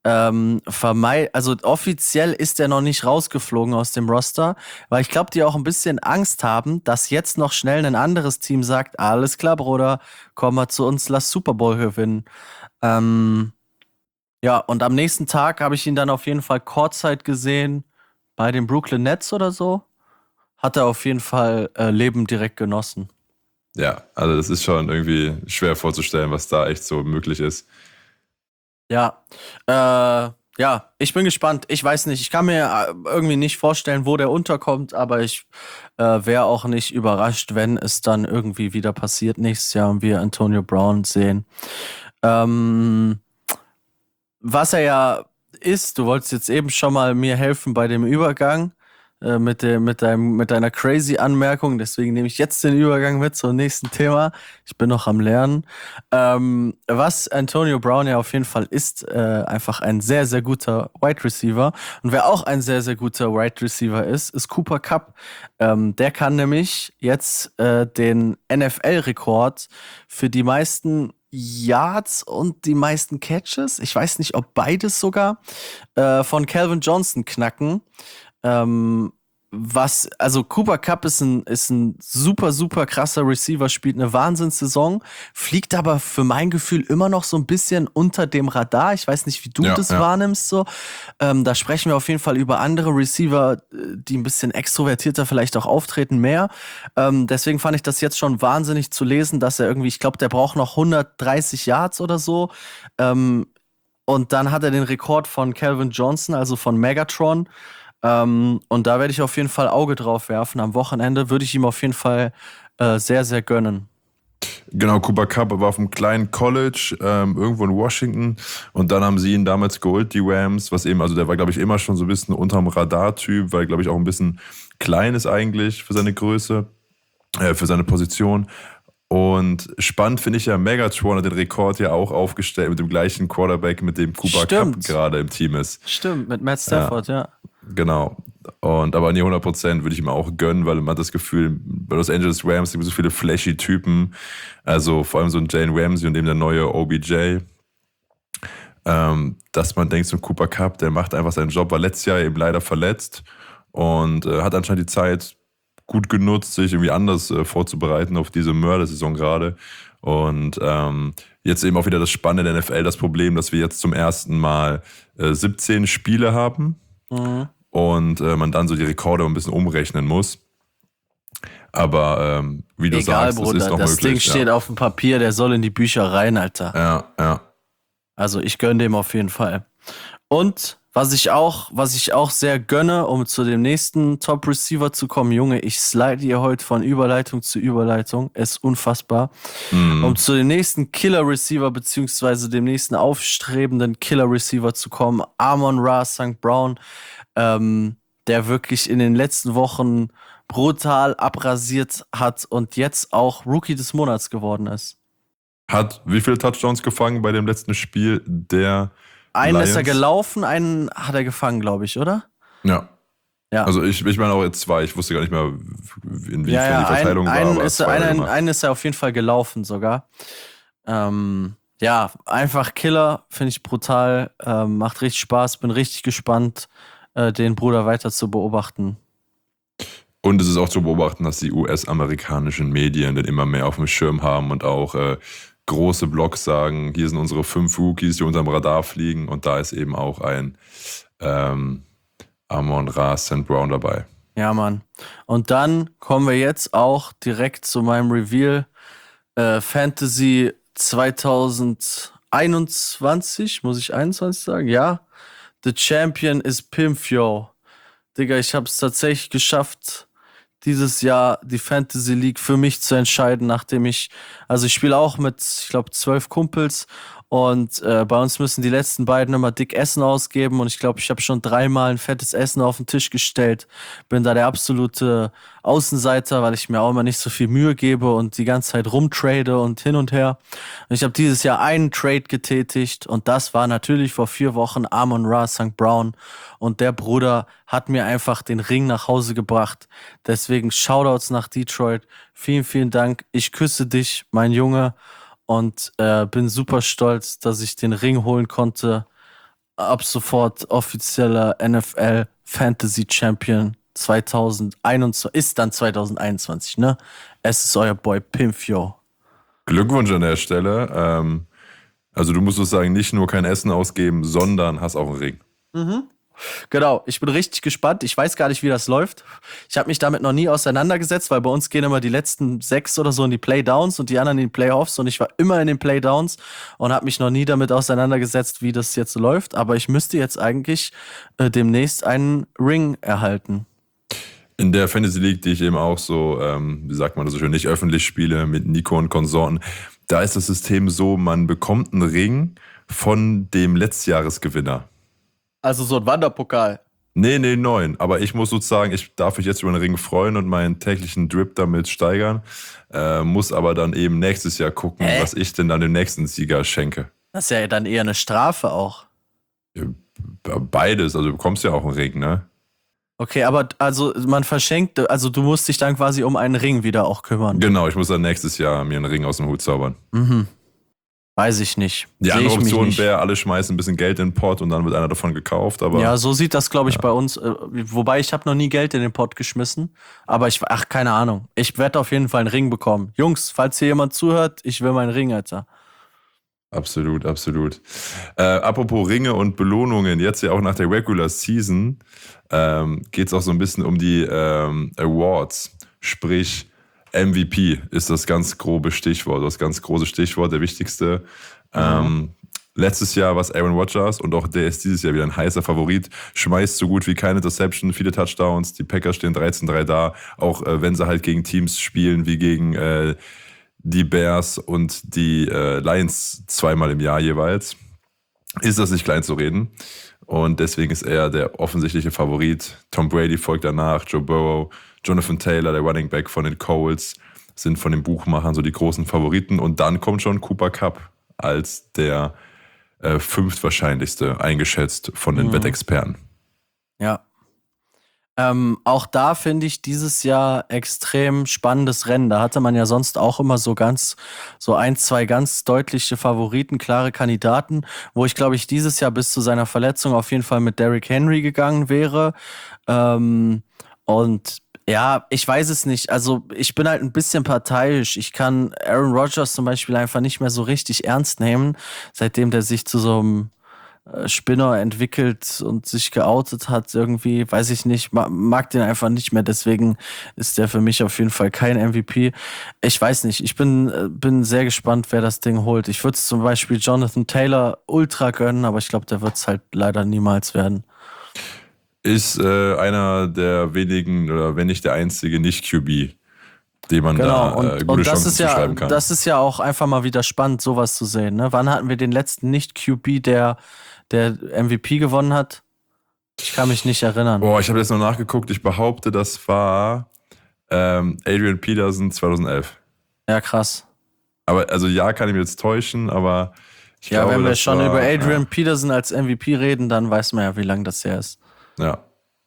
ähm, vermei- also offiziell ist er noch nicht rausgeflogen aus dem Roster, weil ich glaube, die auch ein bisschen Angst haben, dass jetzt noch schnell ein anderes Team sagt, alles klar, Bruder, komm mal zu uns, lass Super Bowl gewinnen. Ähm, ja, und am nächsten Tag habe ich ihn dann auf jeden Fall Courtside gesehen, bei den Brooklyn Nets oder so. Hat er auf jeden Fall äh, Leben direkt genossen. Ja, also das ist schon irgendwie schwer vorzustellen, was da echt so möglich ist. Ja, äh, ja, ich bin gespannt. Ich weiß nicht, ich kann mir äh, irgendwie nicht vorstellen, wo der unterkommt, aber ich äh, wäre auch nicht überrascht, wenn es dann irgendwie wieder passiert nächstes Jahr und wir Antonio Brown sehen. Ähm, was er ja ist, du wolltest jetzt eben schon mal mir helfen bei dem Übergang äh, mit, dem, mit, deinem, mit deiner crazy Anmerkung, deswegen nehme ich jetzt den Übergang mit zum nächsten Thema. Ich bin noch am Lernen. Ähm, was Antonio Brown ja auf jeden Fall ist, äh, einfach ein sehr, sehr guter Wide Receiver. Und wer auch ein sehr, sehr guter Wide Receiver ist, ist Cooper Kupp. Ähm, der kann nämlich jetzt äh, den N F L-Rekord für die meisten Yards und die meisten Catches, ich weiß nicht, ob beides sogar, äh, von Calvin Johnson knacken. Ähm, was, also Cooper Kupp ist ein, ist ein super, super krasser Receiver, spielt eine Wahnsinnssaison, fliegt aber für mein Gefühl immer noch so ein bisschen unter dem Radar. Ich weiß nicht, wie du Ja, das ja. wahrnimmst. So. Ähm, da sprechen wir auf jeden Fall über andere Receiver, äh, die ein bisschen extrovertierter vielleicht auch auftreten, mehr. Ähm, deswegen fand ich das jetzt schon wahnsinnig zu lesen, dass er irgendwie, ich glaube, der braucht noch hundertdreißig Yards oder so. Ähm, und dann hat er den Rekord von Calvin Johnson, also von Megatron. Ähm, und da werde ich auf jeden Fall Auge drauf werfen. Am Wochenende würde ich ihm auf jeden Fall äh, sehr, sehr gönnen. Genau, Cooper Kupp war auf einem kleinen College, ähm, irgendwo in Washington. Und dann haben sie ihn damals geholt, die Rams, was eben, also der war, glaube ich, immer schon so ein bisschen unterm Radar-Typ, weil, glaube ich, auch ein bisschen klein ist eigentlich für seine Größe, äh, für seine Position. Und spannend finde ich ja, Megatron hat den Rekord ja auch aufgestellt mit dem gleichen Quarterback, mit dem Cooper Kupp Stimmt. gerade im Team ist. Stimmt, mit Matt Stafford, ja. Genau. Und aber nee, hundert Prozent würde ich ihm auch gönnen, weil man hat das Gefühl, bei Los Angeles Rams gibt es so viele flashy Typen. Also vor allem so ein Jalen Ramsey und eben der neue O B J. Ähm, dass man denkt, so ein Cooper Kupp, der macht einfach seinen Job, war letztes Jahr eben leider verletzt und äh, hat anscheinend die Zeit gut genutzt, sich irgendwie anders äh, vorzubereiten auf diese Mördersaison gerade. Und ähm, jetzt eben auch wieder das Spannende der N F L, das Problem, dass wir jetzt zum ersten Mal äh, siebzehn Spiele haben. Mhm. Und äh, man dann so die Rekorde ein bisschen umrechnen muss. Aber ähm, wie du Egal, sagst, Bruder, das ist noch das möglich. Ding steht ja. auf dem Papier, der soll in die Bücher rein, Alter. Ja, ja. Also ich gönne dem auf jeden Fall. Und was ich auch, was ich auch sehr gönne, um zu dem nächsten Top-Receiver zu kommen, Junge, ich slide hier heute von Überleitung zu Überleitung, ist unfassbar. Mhm. Um zu dem nächsten Killer-Receiver beziehungsweise dem nächsten aufstrebenden Killer-Receiver zu kommen, Amon-Ra Sankt Brown, ähm, der wirklich in den letzten Wochen brutal abrasiert hat und jetzt auch Rookie des Monats geworden ist. Hat wie viele Touchdowns gefangen bei dem letzten Spiel der Einen Lions? ist er gelaufen, einen hat er gefangen, glaube ich, oder? Ja. Ja. Also ich, ich meine auch jetzt zwei. Ich wusste gar nicht mehr, inwiefern ja, ja, die Verteilung ein, war. einen, Aber ist, zwei hat er einen, gemacht. einen ist er auf jeden Fall gelaufen sogar. Ähm, ja, einfach Killer, finde ich brutal. Ähm, macht richtig Spaß, bin richtig gespannt, äh, den Bruder weiter zu beobachten. Und es ist auch zu beobachten, dass die U S-amerikanischen Medien den immer mehr auf dem Schirm haben und auch äh, große Blogs sagen, hier sind unsere fünf Rookies, die unterm Radar fliegen. Und da ist eben auch ein ähm, Amon-Ra Sankt Brown dabei. Ja, Mann. Und dann kommen wir jetzt auch direkt zu meinem Reveal. Äh, Fantasy zwanzig einundzwanzig, muss ich einundzwanzig sagen? Ja. The Champion ist Pimfio. Digga, ich habe es tatsächlich geschafft, dieses Jahr die Fantasy League für mich zu entscheiden, nachdem ich, also ich spiele auch mit, ich glaube, zwölf Kumpels und äh, bei uns müssen die letzten beiden immer dick Essen ausgeben und ich glaube, ich habe schon dreimal ein fettes Essen auf den Tisch gestellt. Bin da der absolute Außenseiter, weil ich mir auch immer nicht so viel Mühe gebe und die ganze Zeit rumtrade und hin und her. Und ich habe dieses Jahr einen Trade getätigt und das war natürlich vor vier Wochen Amon-Ra Sankt Brown und der Bruder hat mir einfach den Ring nach Hause gebracht. Deswegen Shoutouts nach Detroit. Vielen, vielen Dank. Ich küsse dich, mein Junge. Und äh, bin super stolz, dass ich den Ring holen konnte. ab sofort offizieller N F L Fantasy Champion zwanzig einundzwanzig, ist dann zwanzig einundzwanzig, ne? Es ist euer Boy Pimpio. Glückwunsch an der Stelle. Ähm, also du musst sozusagen nicht nur kein Essen ausgeben, sondern hast auch einen Ring. Mhm. Genau, ich bin richtig gespannt. Ich weiß gar nicht, wie das läuft. Ich habe mich damit noch nie auseinandergesetzt, weil bei uns gehen immer die letzten sechs oder so in die Playdowns und die anderen in die Playoffs und ich war immer in den Playdowns und habe mich noch nie damit auseinandergesetzt, wie das jetzt läuft. Aber ich müsste jetzt eigentlich äh, demnächst einen Ring erhalten. In der Fantasy League, die ich eben auch so, ähm, wie sagt man das so schön, nicht öffentlich spiele, mit Nico und Konsorten, da ist das System so, man bekommt einen Ring von dem Letztjahresgewinner. Also so ein Wanderpokal. Nee, nee, neun. Aber ich muss sozusagen, ich darf mich jetzt über den Ring freuen und meinen täglichen Drip damit steigern, äh, muss aber dann eben nächstes Jahr gucken, Hä? was ich denn dann dem nächsten Sieger schenke. Das ist ja dann eher eine Strafe auch. Ja, beides, also du bekommst ja auch einen Ring, ne? Okay, aber also man verschenkt, also du musst dich dann quasi um einen Ring wieder auch kümmern. Genau, ich muss dann nächstes Jahr mir einen Ring aus dem Hut zaubern. Mhm. Weiß ich nicht. Die Seh andere ich mich Option nicht. wäre, alle schmeißen ein bisschen Geld in den Pot und dann wird einer davon gekauft, aber Ja, so sieht das, glaube ich, bei uns. äh, Wobei ich habe noch nie Geld in den Pott geschmissen. Aber ich, ach, keine Ahnung. Ich werde auf jeden Fall einen Ring bekommen. Jungs, falls hier jemand zuhört, ich will meinen Ring, Alter. absolut, absolut. Äh, apropos Ringe und Belohnungen, jetzt ja auch nach der Regular Season ähm, geht es auch so ein bisschen um die ähm, Awards, sprich M V P ist das ganz grobe Stichwort, das ganz große Stichwort, der wichtigste. Ähm, letztes Jahr war es Aaron Rodgers und auch der ist dieses Jahr wieder ein heißer Favorit, schmeißt so gut wie keine Interception, viele Touchdowns, die Packers stehen dreizehn drei da, auch äh, wenn sie halt gegen Teams spielen wie gegen äh, die Bears und die äh, Lions zweimal im Jahr jeweils, ist das nicht klein zu reden. Und deswegen ist er der offensichtliche Favorit. Tom Brady folgt danach, Joe Burrow, Jonathan Taylor, der Running Back von den Colts, sind von den Buchmachern so die großen Favoriten. Und dann kommt schon Cooper Kupp als der äh, fünftwahrscheinlichste eingeschätzt von den Mhm. Wettexperten. Ja. Ähm, auch da finde ich dieses Jahr extrem spannendes Rennen. Da hatte man ja sonst auch immer so ganz, so ein, zwei ganz deutliche Favoriten, klare Kandidaten, wo ich glaube ich dieses Jahr bis zu seiner Verletzung auf jeden Fall mit Derrick Henry gegangen wäre. Ähm, und ja, ich weiß es nicht. Also ich bin halt ein bisschen parteiisch. Ich kann Aaron Rodgers zum Beispiel einfach nicht mehr so richtig ernst nehmen, seitdem der sich zu so einem äh, Spinner entwickelt und sich geoutet hat. Irgendwie, weiß ich nicht, ma- mag den einfach nicht mehr. Deswegen ist der für mich auf jeden Fall kein M V P. Ich weiß nicht. Ich bin, äh, bin sehr gespannt, wer das Ding holt. Ich würde es zum Beispiel Jonathan Taylor ultra gönnen, aber ich glaube, der wird es halt leider niemals werden. Ist äh, einer der wenigen, oder wenn nicht der einzige Nicht-Q B, dem man Genau, da und, äh, gute und das Chancen ist ja, zuschreiben kann. das ist ja auch einfach mal wieder spannend, sowas zu sehen. Ne? Wann hatten wir den letzten Nicht-Q B, der, der M V P gewonnen hat? Ich kann mich nicht erinnern. Boah, ich habe jetzt noch nachgeguckt. Ich behaupte, das war ähm, Adrian Peterson zweitausendelf. Ja, krass. Aber also ja, kann ich mir jetzt täuschen, aber ich Ja, glaube, wenn wir das schon war, über Adrian Peterson als M V P reden, dann weiß man ja, wie lang das her ist. Ja. ja.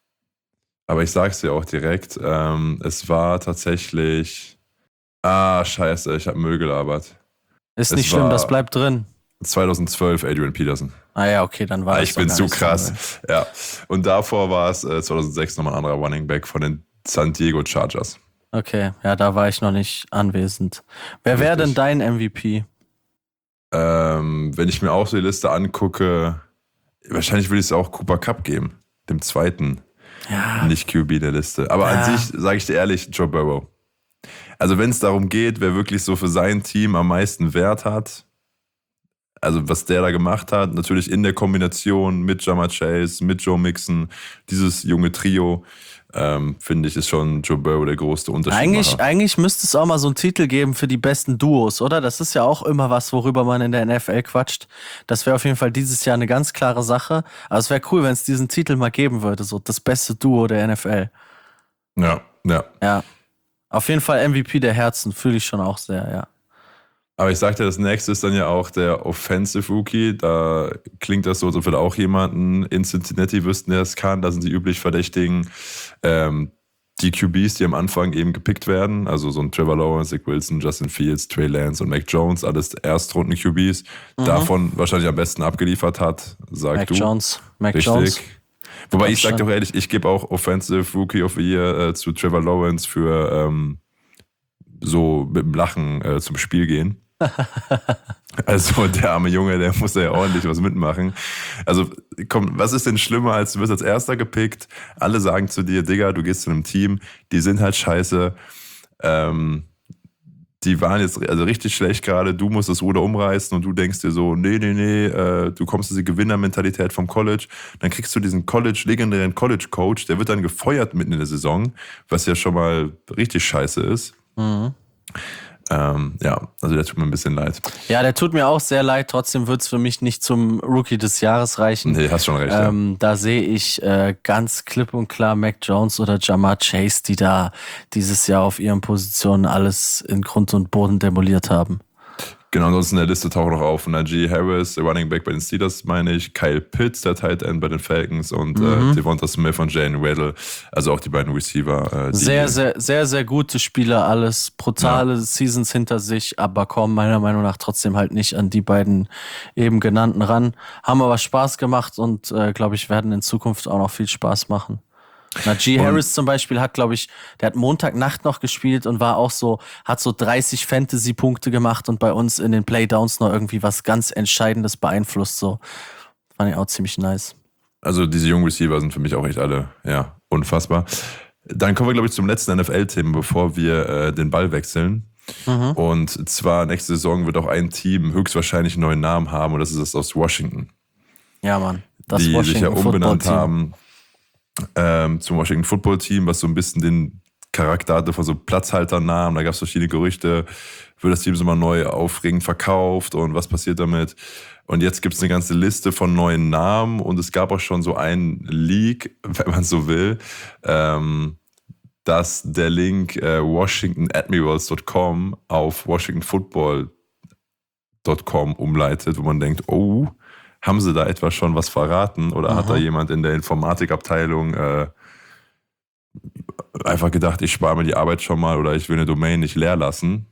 Aber ich sag's dir auch direkt, ähm, es war tatsächlich. Ah, scheiße, ich habe Müll gelabert. Ist Es nicht schlimm, war- das bleibt drin. zweitausendzwölf Adrian Peterson. Ah ja, okay, dann war Ah, das ich doch bin gar zu nicht so krass. wild. Ja. Und davor war es äh, zweitausendsechs nochmal ein anderer Running Back von den San Diego Chargers. Okay, ja, da war ich noch nicht anwesend. Wer wäre denn Richtig. dein M V P? Ähm, wenn ich mir auch so die Liste angucke, wahrscheinlich würde ich es auch Cooper Kupp geben, dem zweiten Ja, Nicht-Q B der Liste. Aber Ja. an sich, sage ich dir ehrlich, Joe Burrow. Also wenn es darum geht, wer wirklich so für sein Team am meisten Wert hat, also was der da gemacht hat, natürlich in der Kombination mit Ja'Marr Chase, mit Joe Mixon, dieses junge Trio, ähm, finde ich, ist schon Joe Burrow der größte Unterschied. eigentlich, eigentlich müsste es auch mal so einen Titel geben für die besten Duos, oder? Das ist ja auch immer was, worüber man in der N F L quatscht. Das wäre auf jeden Fall dieses Jahr eine ganz klare Sache. Aber es wäre cool, wenn es diesen Titel mal geben würde, so das beste Duo der N F L. Ja, ja. Ja. Auf jeden Fall M V P der Herzen, fühle ich schon auch sehr, ja. Aber ich sagte, das nächste ist dann ja auch der Offensive Rookie. Da klingt das so, als ob wir da auch jemanden in Cincinnati wüssten, der es kann. Da sind die üblich Verdächtigen. Ähm, die Q Bs, die am Anfang eben gepickt werden, also so ein Trevor Lawrence, Zach Wilson, Justin Fields, Trey Lance und Mac Jones, alles Erstrunden-Q Bs, mhm. davon wahrscheinlich am besten abgeliefert hat, sag Mac du. Jones. Mac Richtig. Jones. Wobei ich sag dir auch ehrlich, ich gebe auch Offensive Rookie of the Year äh, zu Trevor Lawrence für ähm, so mit dem Lachen äh, zum Spiel gehen. Also der arme Junge, der muss ja ordentlich was mitmachen. Also komm, was ist denn schlimmer, als du wirst als Erster gepickt, alle sagen zu dir, Digga, du gehst zu einem Team, die sind halt scheiße, ähm, die waren jetzt also richtig schlecht gerade, du musst das Ruder umreißen und du denkst dir so, nee, nee, nee, äh, du kommst aus der Gewinnermentalität vom College, dann kriegst du diesen College, legendären College-Coach, der wird dann gefeuert mitten in der Saison, was ja schon mal richtig scheiße ist. Mhm. Ähm, ja, also der tut mir ein bisschen leid. Ja, der tut mir auch sehr leid. Trotzdem wird es für mich nicht zum Rookie des Jahres reichen. Nee, hast schon recht. Ähm, ja. Da sehe ich äh, ganz klipp und klar Mac Jones oder Jamar Chase, die da dieses Jahr auf ihren Positionen alles in Grund und Boden demoliert haben. Genau, ansonsten in der Liste taucht noch auf Najee Harris, der Running Back bei den Steelers, meine ich, Kyle Pitts, der Tight End bei den Falcons und mhm. äh, Devonta Smith und Jalen Waddle, also auch die beiden Receiver. Äh, die sehr, sehr, sehr, sehr gute Spieler, alles brutale ja. Seasons hinter sich, aber kommen meiner Meinung nach trotzdem halt nicht an die beiden eben genannten ran. Haben aber Spaß gemacht und äh, glaube ich, werden in Zukunft auch noch viel Spaß machen. Najee Harris zum Beispiel hat, glaube ich, der hat Montagnacht noch gespielt und war auch so, hat so dreißig Fantasy-Punkte gemacht und bei uns in den Playdowns noch irgendwie was ganz Entscheidendes beeinflusst. So. Fand ich auch ziemlich nice. Also diese jungen Receiver sind für mich auch echt alle, ja, unfassbar. Dann kommen wir, glaube ich, zum letzten N F L-Thema, bevor wir äh, den Ball wechseln. Mhm. Und zwar nächste Saison wird auch ein Team höchstwahrscheinlich einen neuen Namen haben und das ist das aus Washington. Ja, Mann. Das die Washington sich ja umbenannt Football-Team. haben. Ähm, zum Washington Football Team, was so ein bisschen den Charakter hatte von so Platzhalternamen. Da gab es verschiedene Gerüchte, wird das Team so mal neu aufregend verkauft und was passiert damit? Und jetzt gibt es eine ganze Liste von neuen Namen und es gab auch schon so ein Leak, wenn man so will, ähm, dass der Link äh, washington admirals dot com auf washington football dot com umleitet, wo man denkt, oh, haben sie da etwa schon was verraten oder Aha. hat da jemand in der Informatikabteilung äh, einfach gedacht, ich spare mir die Arbeit schon mal oder ich will eine Domain nicht leer lassen.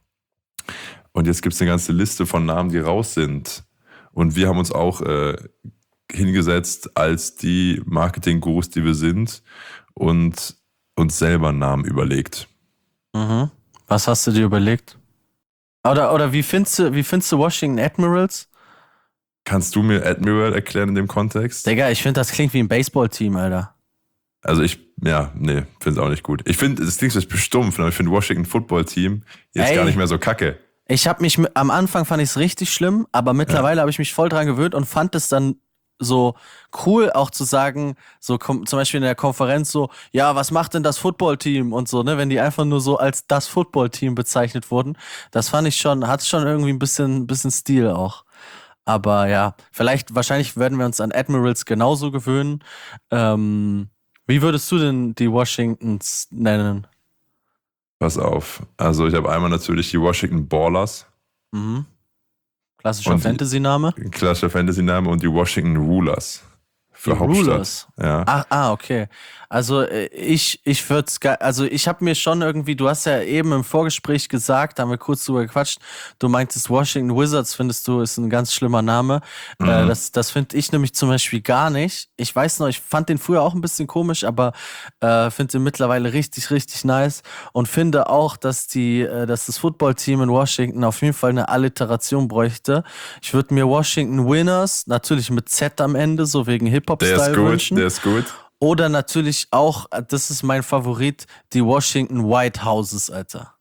Und jetzt gibt es eine ganze Liste von Namen, die raus sind. Und wir haben uns auch äh, hingesetzt als die Marketing-Gurus, die wir sind und uns selber einen Namen überlegt. Mhm. Was hast du dir überlegt? Oder, oder wie findest du, wie findest du Washington Admirals? Kannst du mir Admiral erklären in dem Kontext? Digga, ich finde, das klingt wie ein Baseballteam, Alter. Also ich, ja, nee, finde es auch nicht gut. Ich finde, es klingt so stumpf, aber ich finde Washington Football Team jetzt Ey, gar nicht mehr so kacke. Ich habe mich, am Anfang fand ich es richtig schlimm, aber mittlerweile ja. habe ich mich voll dran gewöhnt und fand es dann so cool auch zu sagen, so zum Beispiel in der Konferenz so, ja, was macht denn das Footballteam und so, ne, wenn die einfach nur so als das Footballteam bezeichnet wurden. Das fand ich schon, hat schon irgendwie ein bisschen, bisschen Stil auch. Aber ja, vielleicht, wahrscheinlich werden wir uns an Admirals genauso gewöhnen. Ähm, wie würdest du denn die Washingtons nennen? Pass auf. Also ich habe einmal natürlich die Washington Ballers. Mhm. Klassischer Fantasy-Name? Klassischer Fantasy-Name und die Washington Rulers. Für die Hauptstadt. Rulers. Ja. Ach, ah, okay. Also ich, ich würde es, also ich habe mir schon irgendwie, du hast ja eben im Vorgespräch gesagt, da haben wir kurz drüber gequatscht, du meintest Washington Wizards, findest du, ist ein ganz schlimmer Name. Mhm. Äh, das das finde ich nämlich zum Beispiel gar nicht. Ich weiß noch, ich fand den früher auch ein bisschen komisch, aber äh, finde den mittlerweile richtig, richtig nice und finde auch, dass die, äh, dass das Footballteam in Washington auf jeden Fall eine Alliteration bräuchte. Ich würde mir Washington Winners, natürlich mit Z am Ende, so wegen Hip-Hop-Style der ist gut, wünschen. Der ist gut. Oder natürlich auch, das ist mein Favorit, die Washington White Houses, Alter.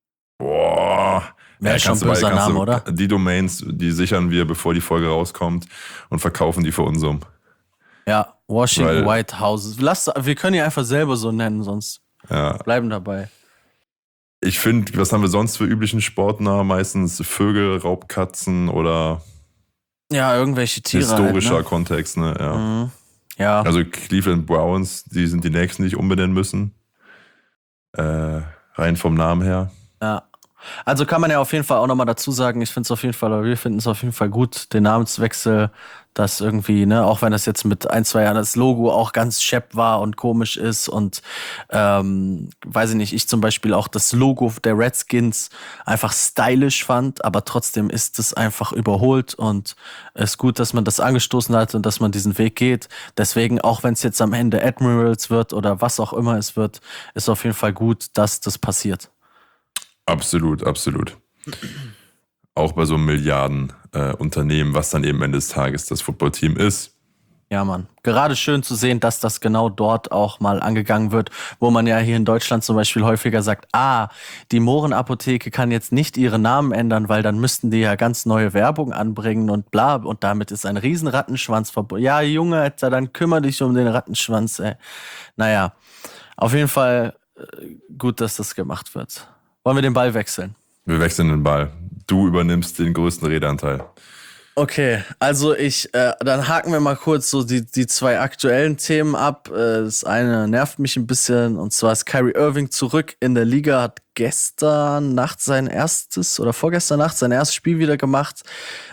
Boah. Wäre ja, schon ein böser Name, oder? Die Domains, die sichern wir, bevor die Folge rauskommt und verkaufen die für uns um. Ja, Washington Weil, White Houses. Lass, wir können die einfach selber so nennen, sonst ja. bleiben dabei. Ich finde, was haben wir sonst für üblichen Sportnamen? Meistens Vögel, Raubkatzen oder ja, irgendwelche Tiere. Historischer halt, ne? Kontext, ne? Ja. Mhm. Ja. Also Cleveland Browns, die sind die nächsten, die ich umbenennen müssen. Äh, rein vom Namen her. Ja. Also kann man ja auf jeden Fall auch nochmal dazu sagen, ich finde es auf jeden Fall, oder wir finden es auf jeden Fall gut, den Namenswechsel, dass irgendwie, ne, auch wenn das jetzt mit ein, zwei Jahren das Logo auch ganz schepp war und komisch ist und ähm, weiß ich nicht, ich zum Beispiel auch das Logo der Redskins einfach stylisch fand, aber trotzdem ist es einfach überholt und es ist gut, dass man das angestoßen hat und dass man diesen Weg geht. Deswegen, auch wenn es jetzt am Ende Admirals wird oder was auch immer es wird, ist auf jeden Fall gut, dass das passiert. Absolut, absolut. Auch bei so einem Milliarden-Unternehmen, äh, was dann eben am Ende des Tages das Footballteam ist. Ja, Mann. Gerade schön zu sehen, dass das genau dort auch mal angegangen wird, wo man ja hier in Deutschland zum Beispiel häufiger sagt, ah, die Mohrenapotheke kann jetzt nicht ihren Namen ändern, weil dann müssten die ja ganz neue Werbung anbringen und bla, und damit ist ein riesen Rattenschwanz verbunden. Ja, Junge, Alter, dann kümmere dich um den Rattenschwanz, ey. Naja, auf jeden Fall äh, gut, dass das gemacht wird. Wollen wir den Ball wechseln? Wir wechseln den Ball. Du übernimmst den größten Redeanteil. Okay, also ich, äh, dann haken wir mal kurz so die, die zwei aktuellen Themen ab. Äh, das eine nervt mich ein bisschen, und zwar ist Kyrie Irving zurück in der Liga, hat gestern Nacht sein erstes oder vorgestern Nacht sein erstes Spiel wieder gemacht.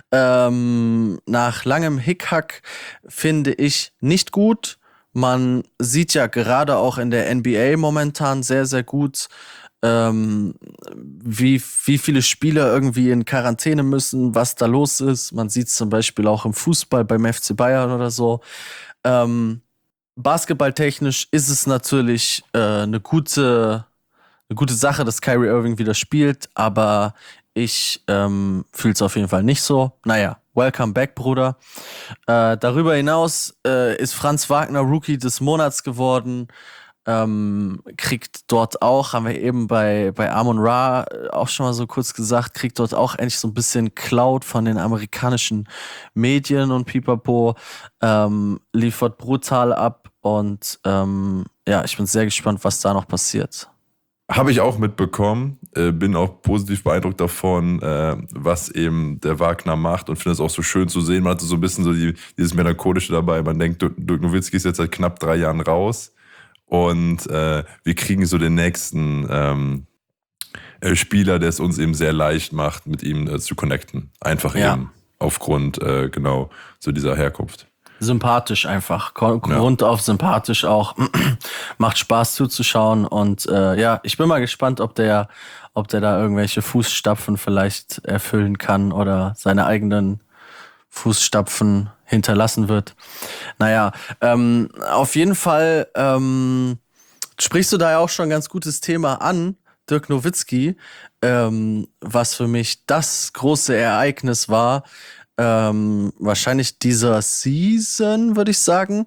Ähm, nach langem Hickhack finde ich nicht gut. Man sieht ja gerade auch in der N B A momentan sehr, sehr gut, Ähm, wie, wie viele Spieler irgendwie in Quarantäne müssen, was da los ist. Man sieht es zum Beispiel auch im Fußball beim F C Bayern oder so. Ähm, basketballtechnisch ist es natürlich äh, eine gute, eine gute Sache, dass Kyrie Irving wieder spielt, aber ich ähm, fühle es auf jeden Fall nicht so. Naja, welcome back, Bruder. Äh, darüber hinaus äh, ist Franz Wagner Rookie des Monats geworden. Ähm, kriegt dort auch, haben wir eben bei, bei Amon Ra auch schon mal so kurz gesagt, kriegt dort auch endlich so ein bisschen Clout von den amerikanischen Medien und Pipapo, ähm, liefert brutal ab und ähm, ja, ich bin sehr gespannt, was da noch passiert. Habe ich auch mitbekommen, äh, bin auch positiv beeindruckt davon, äh, was eben der Wagner macht, und finde es auch so schön zu sehen. Man hatte so ein bisschen so die, dieses Melancholische dabei. Man denkt, Dirk Nowitzki ist jetzt seit knapp drei Jahren raus. Und äh, wir kriegen so den nächsten ähm, äh, Spieler, der es uns eben sehr leicht macht, mit ihm äh, zu connecten. Einfach ja. eben aufgrund äh, genau so dieser Herkunft. Sympathisch einfach, Grund ja. auf sympathisch auch. Macht Spaß zuzuschauen und äh, ja, ich bin mal gespannt, ob der, ob der da irgendwelche Fußstapfen vielleicht erfüllen kann oder seine eigenen Fußstapfen hinterlassen wird. Naja, ähm, auf jeden Fall ähm, sprichst du da ja auch schon ein ganz gutes Thema an, Dirk Nowitzki, ähm, was für mich das große Ereignis war, ähm, wahrscheinlich dieser Season, würde ich sagen.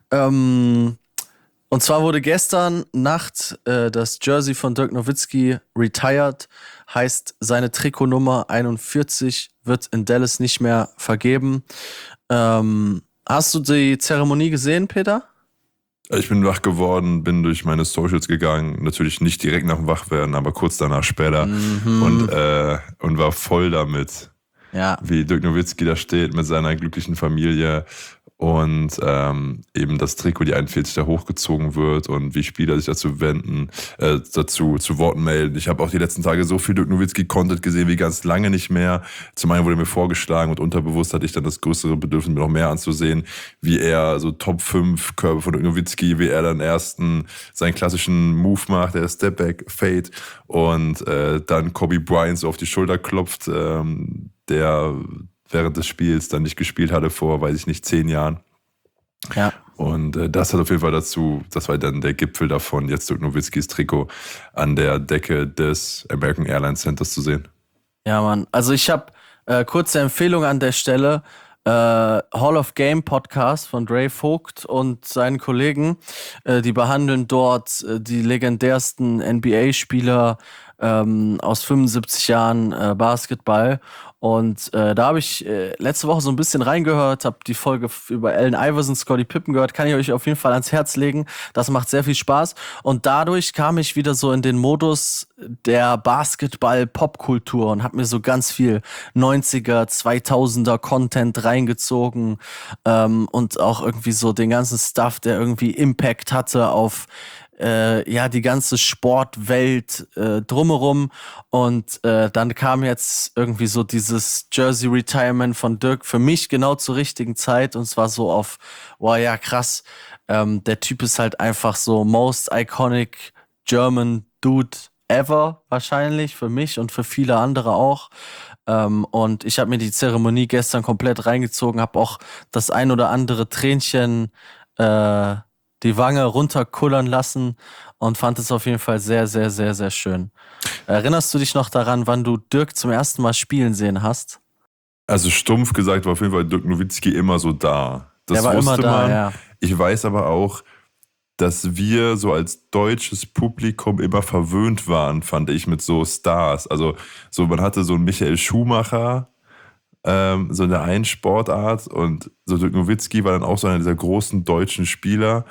Ähm, und zwar wurde gestern Nacht äh, das Jersey von Dirk Nowitzki retired, heißt seine Trikotnummer einundvierzig wird in Dallas nicht mehr vergeben. Ähm, hast du die Zeremonie gesehen, Peter? Ich bin wach geworden, bin durch meine Socials gegangen, natürlich nicht direkt nach dem Wachwerden, aber kurz danach später mhm. und, äh, und war voll damit, ja. wie Dirk Nowitzki da steht mit seiner glücklichen Familie und ähm, eben das Trikot, die einundvierzig, da hochgezogen wird und wie Spieler sich dazu wenden, äh, dazu zu Worten melden. Ich habe auch die letzten Tage so viel Dirk Nowitzki-Content gesehen wie ganz lange nicht mehr. Zum einen wurde mir vorgeschlagen und unterbewusst hatte ich dann das größere Bedürfnis, mir noch mehr anzusehen, wie er so Top fünf Körbe von Dirk Nowitzki, wie er dann ersten seinen klassischen Move macht, der Stepback Fade und äh, dann Kobe Bryant so auf die Schulter klopft, ähm, der während des Spiels dann nicht gespielt hatte vor, weiß ich nicht, zehn Jahren. Ja. Und äh, das hat auf jeden Fall dazu, das war dann der Gipfel davon, jetzt Dirk Nowitzkis Trikot an der Decke des American Airlines Centers zu sehen. Ja, Mann. Also ich habe äh, kurze Empfehlung an der Stelle. Äh, Hall of Game Podcast von Dre Vogt und seinen Kollegen. Äh, die behandeln dort äh, die legendärsten N B A-Spieler ähm, aus fünfundsiebzig Jahren äh, Basketball. Und äh, da habe ich äh, letzte Woche so ein bisschen reingehört, habe die Folge über Allen Iverson, Scottie Pippen gehört, kann ich euch auf jeden Fall ans Herz legen. Das macht sehr viel Spaß. Und dadurch kam ich wieder so in den Modus der Basketball-Popkultur und habe mir so ganz viel neunziger, zweitausender Content reingezogen ähm, und auch irgendwie so den ganzen Stuff, der irgendwie Impact hatte auf äh, ja, die ganze Sportwelt äh, drumherum. Und äh, dann kam jetzt irgendwie so dieses Jersey-Retirement von Dirk für mich genau zur richtigen Zeit. Und zwar so auf, boah, ja, krass. Ähm, der Typ ist halt einfach so most iconic German Dude ever, wahrscheinlich, für mich und für viele andere auch. Ähm, und ich habe mir die Zeremonie gestern komplett reingezogen, habe auch das ein oder andere Tränchen äh, die Wange runterkullern lassen und fand es auf jeden Fall sehr, sehr, sehr, sehr schön. Erinnerst du dich noch daran, wann du Dirk zum ersten Mal spielen sehen hast? Also stumpf gesagt war auf jeden Fall Dirk Nowitzki immer so da. Das Der war wusste immer da, man. ja. Ich weiß aber auch, dass wir so als deutsches Publikum immer verwöhnt waren, fand ich, mit so Stars. Also so, man hatte so einen Michael Schumacher, ähm, so in der einen Sportart, und so Dirk Nowitzki war dann auch so einer dieser großen deutschen Spieler.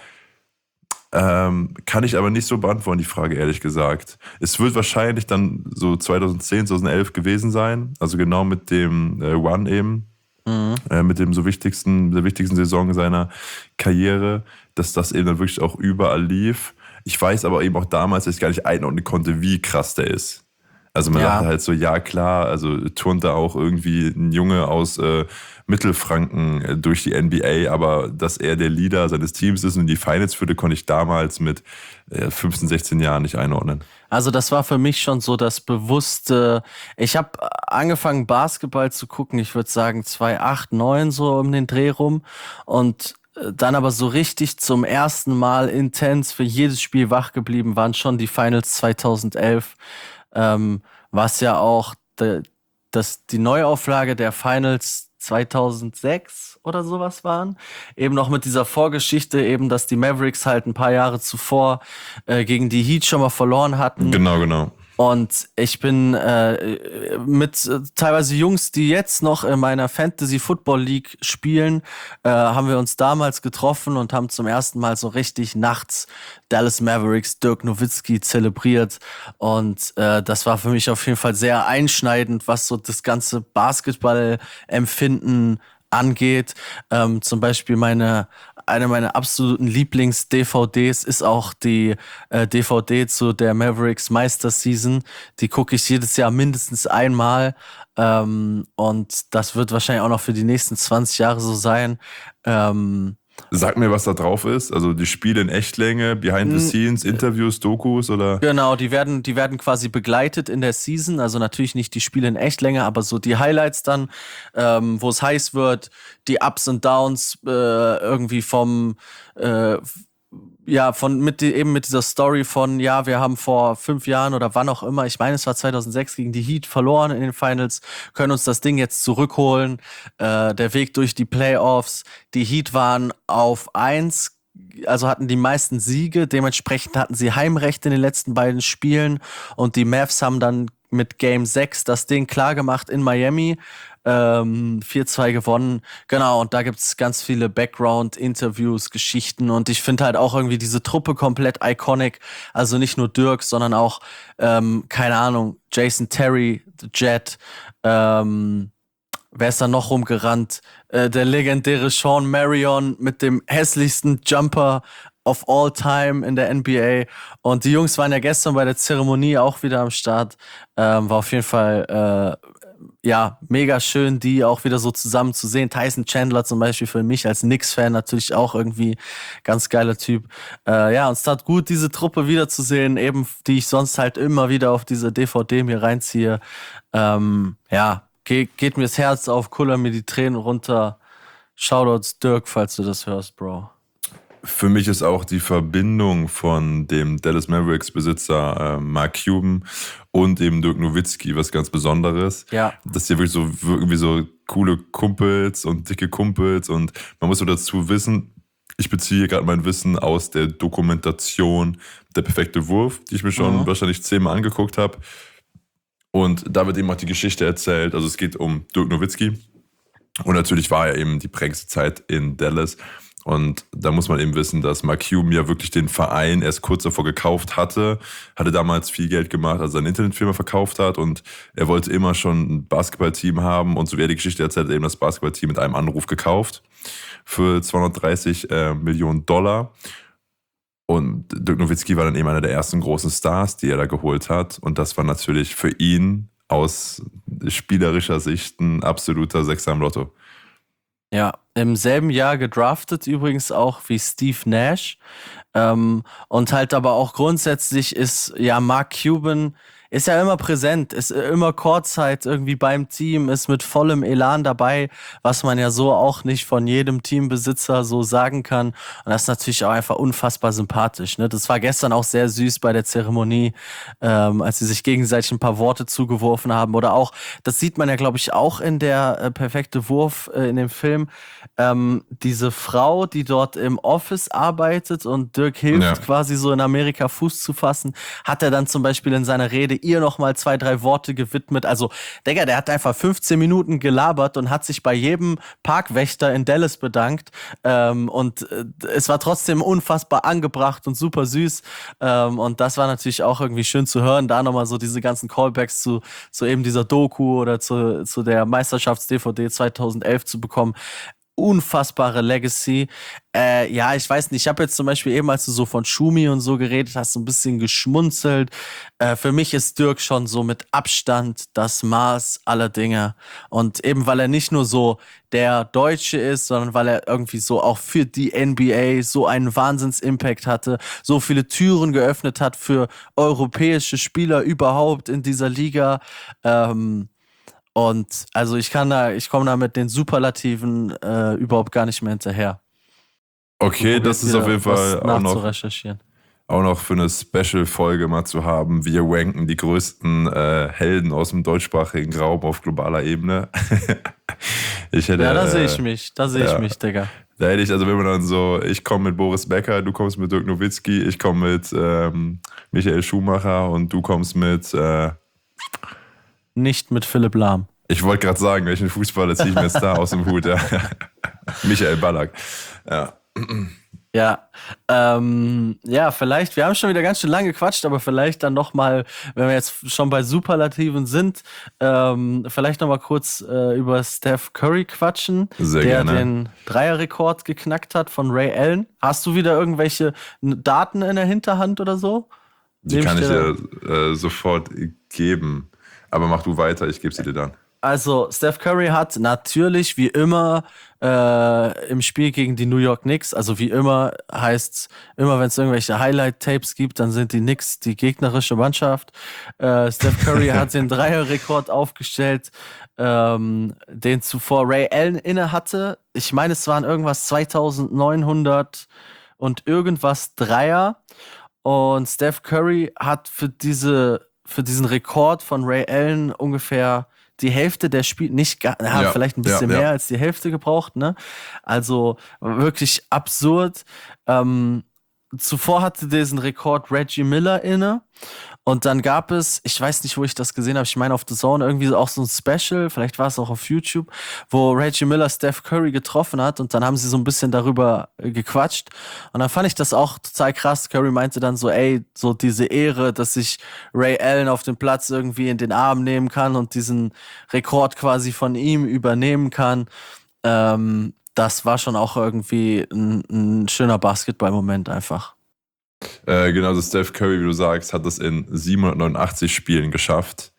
Ähm, kann ich aber nicht so beantworten, die Frage, ehrlich gesagt. Es wird wahrscheinlich dann so zweitausendzehn, zweitausendelf gewesen sein, also genau mit dem äh, One eben, mhm. äh, mit dem so wichtigsten, der wichtigsten Saison seiner Karriere, dass das eben dann wirklich auch überall lief. Ich weiß aber eben auch damals, dass ich gar nicht einordnen konnte, wie krass der ist. Also man Ja. dachte halt so, ja klar, also turnt da auch irgendwie ein Junge aus äh, Mittelfranken äh, durch die N B A, aber dass er der Leader seines Teams ist und in die Finals führte, konnte ich damals mit äh, fünfzehn, sechzehn Jahren nicht einordnen. Also das war für mich schon so das bewusste, ich habe angefangen Basketball zu gucken, ich würde sagen zweitausendacht, neun so um den Dreh rum, und dann aber so richtig zum ersten Mal intens für jedes Spiel wach geblieben waren schon die Finals zweitausendelf, ähm, was ja auch de, das, die Neuauflage der Finals zweitausendsechs oder sowas waren. Eben noch mit dieser Vorgeschichte, eben, dass die Mavericks halt ein paar Jahre zuvor äh, gegen die Heat schon mal verloren hatten. Genau, genau. Und ich bin äh, mit äh, teilweise Jungs, die jetzt noch in meiner Fantasy Football League spielen, äh, haben wir uns damals getroffen und haben zum ersten Mal so richtig nachts Dallas Mavericks, Dirk Nowitzki zelebriert. Und äh, das war für mich auf jeden Fall sehr einschneidend, was so das ganze Basketball-Empfinden angeht. Ähm, zum Beispiel meine eine meiner absoluten Lieblings-D V Ds ist auch die äh, D V D zu der Mavericks Meisterseason. Die gucke ich jedes Jahr mindestens einmal. Ähm, und das wird wahrscheinlich auch noch für die nächsten zwanzig Jahre so sein. Ähm, Sag mir, was da drauf ist. Also die Spiele in Echtlänge, Behind the Scenes, Interviews, Dokus oder? Genau, die werden, die werden quasi begleitet in der Season. Also natürlich nicht die Spiele in Echtlänge, aber so die Highlights dann, ähm, wo es heiß wird, die Ups und Downs äh, irgendwie vom äh, ja, von mit die, eben mit dieser Story von, ja, wir haben vor fünf Jahren oder wann auch immer, ich meine, es war zweitausendsechs, gegen die Heat verloren in den Finals, können uns das Ding jetzt zurückholen. Äh, der Weg durch die Playoffs. Die Heat waren auf eins, also hatten die meisten Siege, dementsprechend hatten sie Heimrecht in den letzten beiden Spielen, und die Mavs haben dann mit Game sechs das Ding klar gemacht in Miami. Ähm, vier zwei gewonnen. Genau, und da gibt's ganz viele Background-Interviews, Geschichten, und ich finde halt auch irgendwie diese Truppe komplett iconic. Also nicht nur Dirk, sondern auch, ähm, keine Ahnung, Jason Terry, The Jet, ähm, wer ist da noch rumgerannt? Äh, der legendäre Sean Marion mit dem hässlichsten Jumper of all time in der N B A. Und die Jungs waren ja gestern bei der Zeremonie auch wieder am Start. Ähm, war auf jeden Fall äh, ja, mega schön, die auch wieder so zusammen zu sehen. Tyson Chandler zum Beispiel für mich als Knicks-Fan natürlich auch irgendwie ganz geiler Typ. Äh, ja, und es tat gut, diese Truppe wiederzusehen, eben die ich sonst halt immer wieder auf diese D V D mir reinziehe. Ähm, ja, ge- geht mir das Herz auf, kullern mir die Tränen runter. Shoutouts Dirk, falls du das hörst, Bro. Für mich ist auch die Verbindung von dem Dallas Mavericks-Besitzer äh, Mark Cuban und eben Dirk Nowitzki was ganz Besonderes. Ja. Das ist ja wirklich so irgendwie so coole Kumpels und dicke Kumpels, und man muss so dazu wissen, ich beziehe gerade mein Wissen aus der Dokumentation Der perfekte Wurf, die ich mir schon mhm. wahrscheinlich zehnmal angeguckt habe. Und da wird eben auch die Geschichte erzählt. Also es geht um Dirk Nowitzki, und natürlich war er eben die prägendste Zeit in Dallas. Und da muss man eben wissen, dass Mark Cuban ja wirklich den Verein erst kurz davor gekauft hatte, hatte damals viel Geld gemacht, als er seine Internetfirma verkauft hat, und er wollte immer schon ein Basketballteam haben, und so wie er die Geschichte erzählt, hat eben das Basketballteam mit einem Anruf gekauft für zweihundertdreißig äh, Millionen Dollar. Und Dirk Nowitzki war dann eben einer der ersten großen Stars, die er da geholt hat. Und das war natürlich für ihn aus spielerischer Sicht ein absoluter Sechser im Lotto. Ja, im selben Jahr gedraftet übrigens auch wie Steve Nash. Ähm, und halt aber auch grundsätzlich ist ja Mark Cuban ist ja immer präsent, ist immer Kurzzeit irgendwie beim Team, ist mit vollem Elan dabei, was man ja so auch nicht von jedem Teambesitzer so sagen kann. Und das ist natürlich auch einfach unfassbar sympathisch. Ne? Das war gestern auch sehr süß bei der Zeremonie, ähm, als sie sich gegenseitig ein paar Worte zugeworfen haben. Oder auch, das sieht man ja, glaube ich, auch in der äh, perfekte Wurf äh, in dem Film, ähm, diese Frau, die dort im Office arbeitet und Dirk hilft, ja. quasi so in Amerika Fuß zu fassen, hat er dann zum Beispiel in seiner Rede ihr nochmal zwei, drei Worte gewidmet. Also, Digga, der hat einfach fünfzehn Minuten gelabert und hat sich bei jedem Parkwächter in Dallas bedankt. Ähm, und äh, es war trotzdem unfassbar angebracht und super süß. Ähm, und das war natürlich auch irgendwie schön zu hören, da nochmal so diese ganzen Callbacks zu, zu eben dieser Doku oder zu, zu der Meisterschafts-D V D zweitausendelf zu bekommen. Unfassbare Legacy. Äh, ja, ich weiß nicht, ich habe jetzt zum Beispiel eben, als du so von Schumi und so geredet hast, so ein bisschen geschmunzelt. Äh, für mich ist Dirk schon so mit Abstand das Maß aller Dinge. Und eben, weil er nicht nur so der Deutsche ist, sondern weil er irgendwie so auch für die N B A so einen Wahnsinns-Impact hatte, so viele Türen geöffnet hat für europäische Spieler überhaupt in dieser Liga. Ähm, Und also ich kann da, ich komme da mit den Superlativen äh, überhaupt gar nicht mehr hinterher. Okay, das ist auf jeden Fall auch noch, nachzurecherchieren. auch noch für eine Special-Folge mal zu haben. Wir ranken die größten äh, Helden aus dem deutschsprachigen Raum auf globaler Ebene. ich hätte, ja, da sehe äh, ich mich, da sehe ja, ich mich, Digga. Da hätte ich, also wenn man dann so, ich komme mit Boris Becker, du kommst mit Dirk Nowitzki, ich komme mit ähm, Michael Schumacher und du kommst mit... Äh, Nicht mit Philipp Lahm. Ich wollte gerade sagen, welchen Fußballer ziehe ich mir jetzt da aus dem Hut? Ja. Michael Ballack. Ja. Ja, ähm, ja, vielleicht, wir haben schon wieder ganz schön lange gequatscht, aber vielleicht dann nochmal, wenn wir jetzt schon bei Superlativen sind, ähm, vielleicht nochmal kurz äh, über Steph Curry quatschen, Sehr der gerne. den Dreierrekord geknackt hat von Ray Allen. Hast du wieder irgendwelche Daten in der Hinterhand oder so? Die Nehm kann ich dir dir äh, sofort geben. Aber mach du weiter, ich gebe sie dir dann. Also, Steph Curry hat natürlich wie immer äh, im Spiel gegen die New York Knicks, also wie immer heißt immer, wenn es irgendwelche Highlight-Tapes gibt, dann sind die Knicks die gegnerische Mannschaft. Äh, Steph Curry hat den Dreierrekord aufgestellt, ähm, den zuvor Ray Allen inne hatte. Ich meine, es waren irgendwas zweitausendneunhundert und irgendwas Dreier. Und Steph Curry hat für diese für diesen Rekord von Ray Allen ungefähr die Hälfte der Spiele, nicht gar, ja, Ja, vielleicht ein bisschen ja, ja. mehr als die Hälfte gebraucht, ne? Also wirklich absurd. Ähm, zuvor hatte diesen Rekord Reggie Miller inne. Und dann gab es, ich weiß nicht, wo ich das gesehen habe, ich meine auf The Zone irgendwie auch so ein Special, vielleicht war es auch auf YouTube, wo Reggie Miller Steph Curry getroffen hat und dann haben sie so ein bisschen darüber äh, gequatscht. Und dann fand ich das auch total krass. Curry meinte dann so, ey, so diese Ehre, dass ich Ray Allen auf dem Platz irgendwie in den Arm nehmen kann und diesen Rekord quasi von ihm übernehmen kann. Ähm, das war schon auch irgendwie ein, ein schöner Basketball-Moment einfach. Äh, genau, also Steph Curry, wie du sagst, hat es in siebenhundertneunundachtzig Spielen geschafft,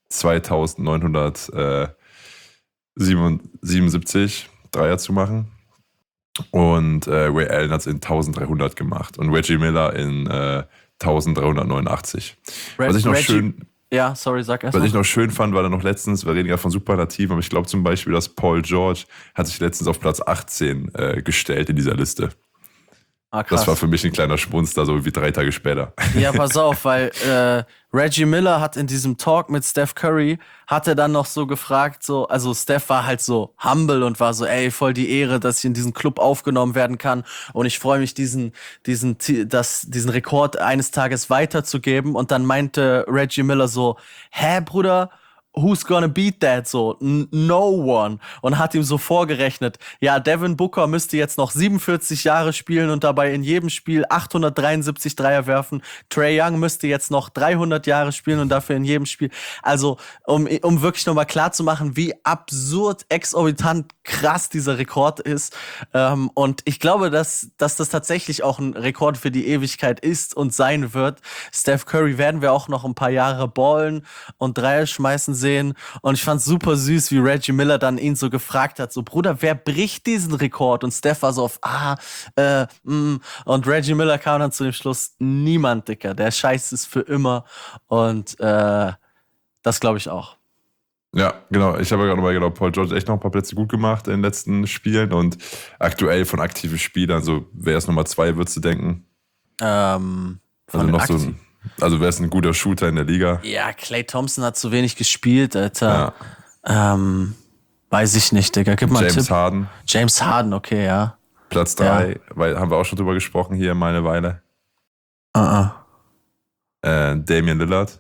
zweitausendneunhundertsiebenundsiebzig Dreier zu machen. Und äh, Ray Allen hat es in eintausenddreihundert gemacht und Reggie Miller in äh, eintausenddreihundertneunundachtzig. Re- Was ich noch Reggie- schön... Ja, sorry, sag erst Was mal. ich noch schön fand, war dann noch letztens, wir reden ja von Superlativen, aber ich glaube zum Beispiel, dass Paul George hat sich letztens auf Platz achtzehn äh, gestellt in dieser Liste. Ah, krass. Das war für mich ein kleiner Schmunz, da so wie drei Tage später. Ja, pass auf, weil äh, Reggie Miller hat in diesem Talk mit Steph Curry, hat er dann noch so gefragt, so, also Steph war halt so humble und war so, ey, voll die Ehre, dass ich in diesen Club aufgenommen werden kann und ich freue mich, diesen, diesen, das, diesen Rekord eines Tages weiterzugeben. Und dann meinte Reggie Miller so, hä, Bruder, who's gonna beat that? So, N- no one. Und hat ihm so vorgerechnet, ja, Devin Booker müsste jetzt noch siebenundvierzig Jahre spielen und dabei in jedem Spiel achthundertdreiundsiebzig Dreier werfen. Trae Young müsste jetzt noch dreihundert Jahre spielen und dafür in jedem Spiel. Also, um, um wirklich nochmal klar zu machen, wie absurd, exorbitant krass dieser Rekord ist. Ähm, und ich glaube, dass, dass das tatsächlich auch ein Rekord für die Ewigkeit ist und sein wird. Steph Curry werden wir auch noch ein paar Jahre ballen und Dreier schmeißen sehen. Und ich fand's super süß, wie Reggie Miller dann ihn so gefragt hat, so, Bruder, wer bricht diesen Rekord? Und Steph war so auf, ah, äh, mm. Und Reggie Miller kam dann zu dem Schluss, niemand, Dicker, der Scheiß ist für immer. Und äh, das glaube ich auch. Ja, genau. Ich habe ja gerade mal genau, Paul George echt noch ein paar Plätze gut gemacht in den letzten Spielen und aktuell von aktiven Spielern, also wer ist Nummer zwei, würdest du denken? Ähm, also noch so ein, also wer ist ein guter Shooter in der Liga? Ja, Klay Thompson hat zu wenig gespielt, Alter. Ja. Ähm, weiß ich nicht, Digga. Gib mal einen James Tipp. Harden. James Harden, okay, ja. Platz drei, Ja. weil haben wir auch schon drüber gesprochen hier mal eine Weile. Uh-uh. Äh, Damian Lillard.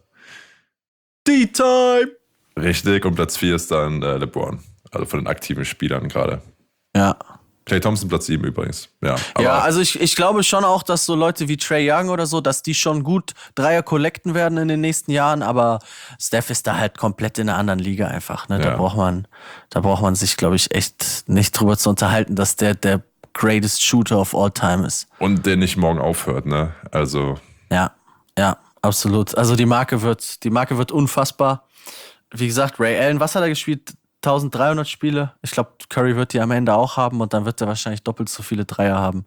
D-Time! Richtig, und Platz vier ist dann äh, LeBron. Also von den aktiven Spielern gerade. Ja. Klay Thompson Platz sieben übrigens. Ja, aber Ja, also ich, ich glaube schon auch, dass so Leute wie Trae Young oder so, dass die schon gut Dreier collecten werden in den nächsten Jahren, aber Steph ist da halt komplett in einer anderen Liga einfach. Ne? Da Ja. braucht man, da braucht man sich, glaube ich, echt nicht drüber zu unterhalten, dass der der greatest Shooter of all time ist. und der nicht morgen aufhört, ne? Also, Ja, ja, absolut. Also die Marke wird, die Marke wird unfassbar. Wie gesagt, Ray Allen, was hat er gespielt? dreizehnhundert Spiele. Ich glaube, Curry wird die am Ende auch haben und dann wird er wahrscheinlich doppelt so viele Dreier haben.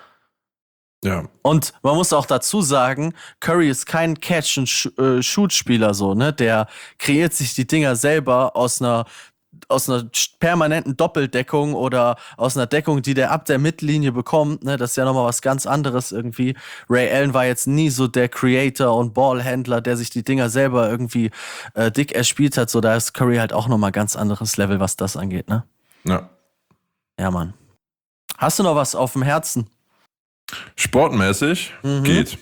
ja. Und man muss auch dazu sagen, Curry ist kein Catch-and-Shoot-Spieler so, ne? Der kreiert sich die Dinger selber aus einer aus einer permanenten Doppeldeckung oder aus einer Deckung, die der ab der Mittellinie bekommt, ne? Das ist ja nochmal was ganz anderes irgendwie. Ray Allen war jetzt nie so der Creator und Ballhändler, der sich die Dinger selber irgendwie äh, dick erspielt hat. So, da ist Curry halt auch nochmal ganz anderes Level, was das angeht, ne? Ja. Ja, Mann. Hast du noch was auf dem Herzen? Sportmäßig Mhm. geht.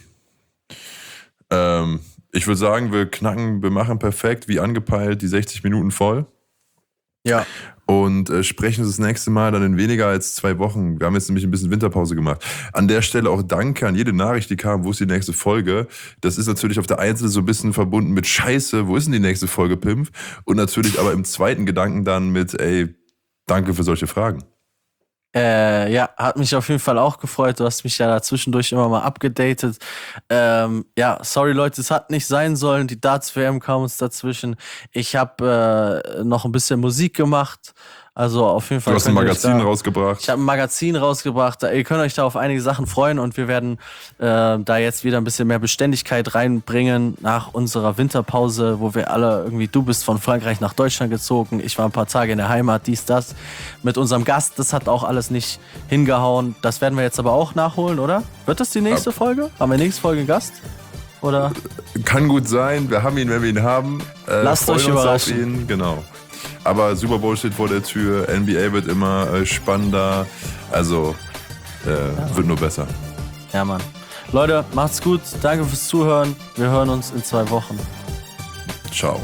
Ähm, ich würde sagen, wir knacken, wir machen perfekt, wie angepeilt, die sechzig Minuten voll. Ja. Und äh, sprechen das nächste Mal dann in weniger als zwei Wochen. Wir haben jetzt nämlich ein bisschen Winterpause gemacht. An der Stelle auch danke an jede Nachricht, die kam, wo ist die nächste Folge. Das ist natürlich auf der einen Seite so ein bisschen verbunden mit Scheiße, wo ist denn die nächste Folge, Pimp? Und natürlich aber im zweiten Gedanken dann mit, ey, danke für solche Fragen. Äh, ja, hat mich auf jeden Fall auch gefreut. Du hast mich ja da zwischendurch immer mal abgedatet. Ähm, ja, sorry Leute, es hat nicht sein sollen. Die Darts-W M kam uns dazwischen. Ich habe äh, noch ein bisschen Musik gemacht. Also auf jeden Fall. Du hast ein könnt ihr euch Magazin da, rausgebracht. Ich habe ein Magazin rausgebracht. Ihr könnt euch da auf einige Sachen freuen und wir werden äh, da jetzt wieder ein bisschen mehr Beständigkeit reinbringen nach unserer Winterpause, wo wir alle irgendwie, du bist von Frankreich nach Deutschland gezogen, ich war ein paar Tage in der Heimat, dies, das. Mit unserem Gast, das hat auch alles nicht hingehauen. Das werden wir jetzt aber auch nachholen, oder? Wird das die nächste Ja. Folge? Haben wir nächste Folge einen Gast? Oder? Kann gut sein, wir haben ihn, wenn wir ihn haben. Äh, Lasst freuen euch uns überraschen. auf ihn, genau. Aber Super Bowl steht vor der Tür, N B A wird immer äh, spannender, also äh, wird nur besser. Ja, Mann. Leute, macht's gut. Danke fürs Zuhören. Wir hören uns in zwei Wochen. Ciao.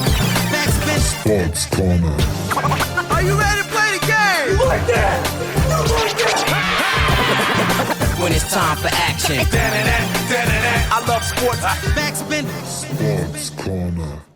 Sports Corner. Are you ready to play the game? You like that? You like that? When it's time for action. I love sports. Max Bender. Sports Corner.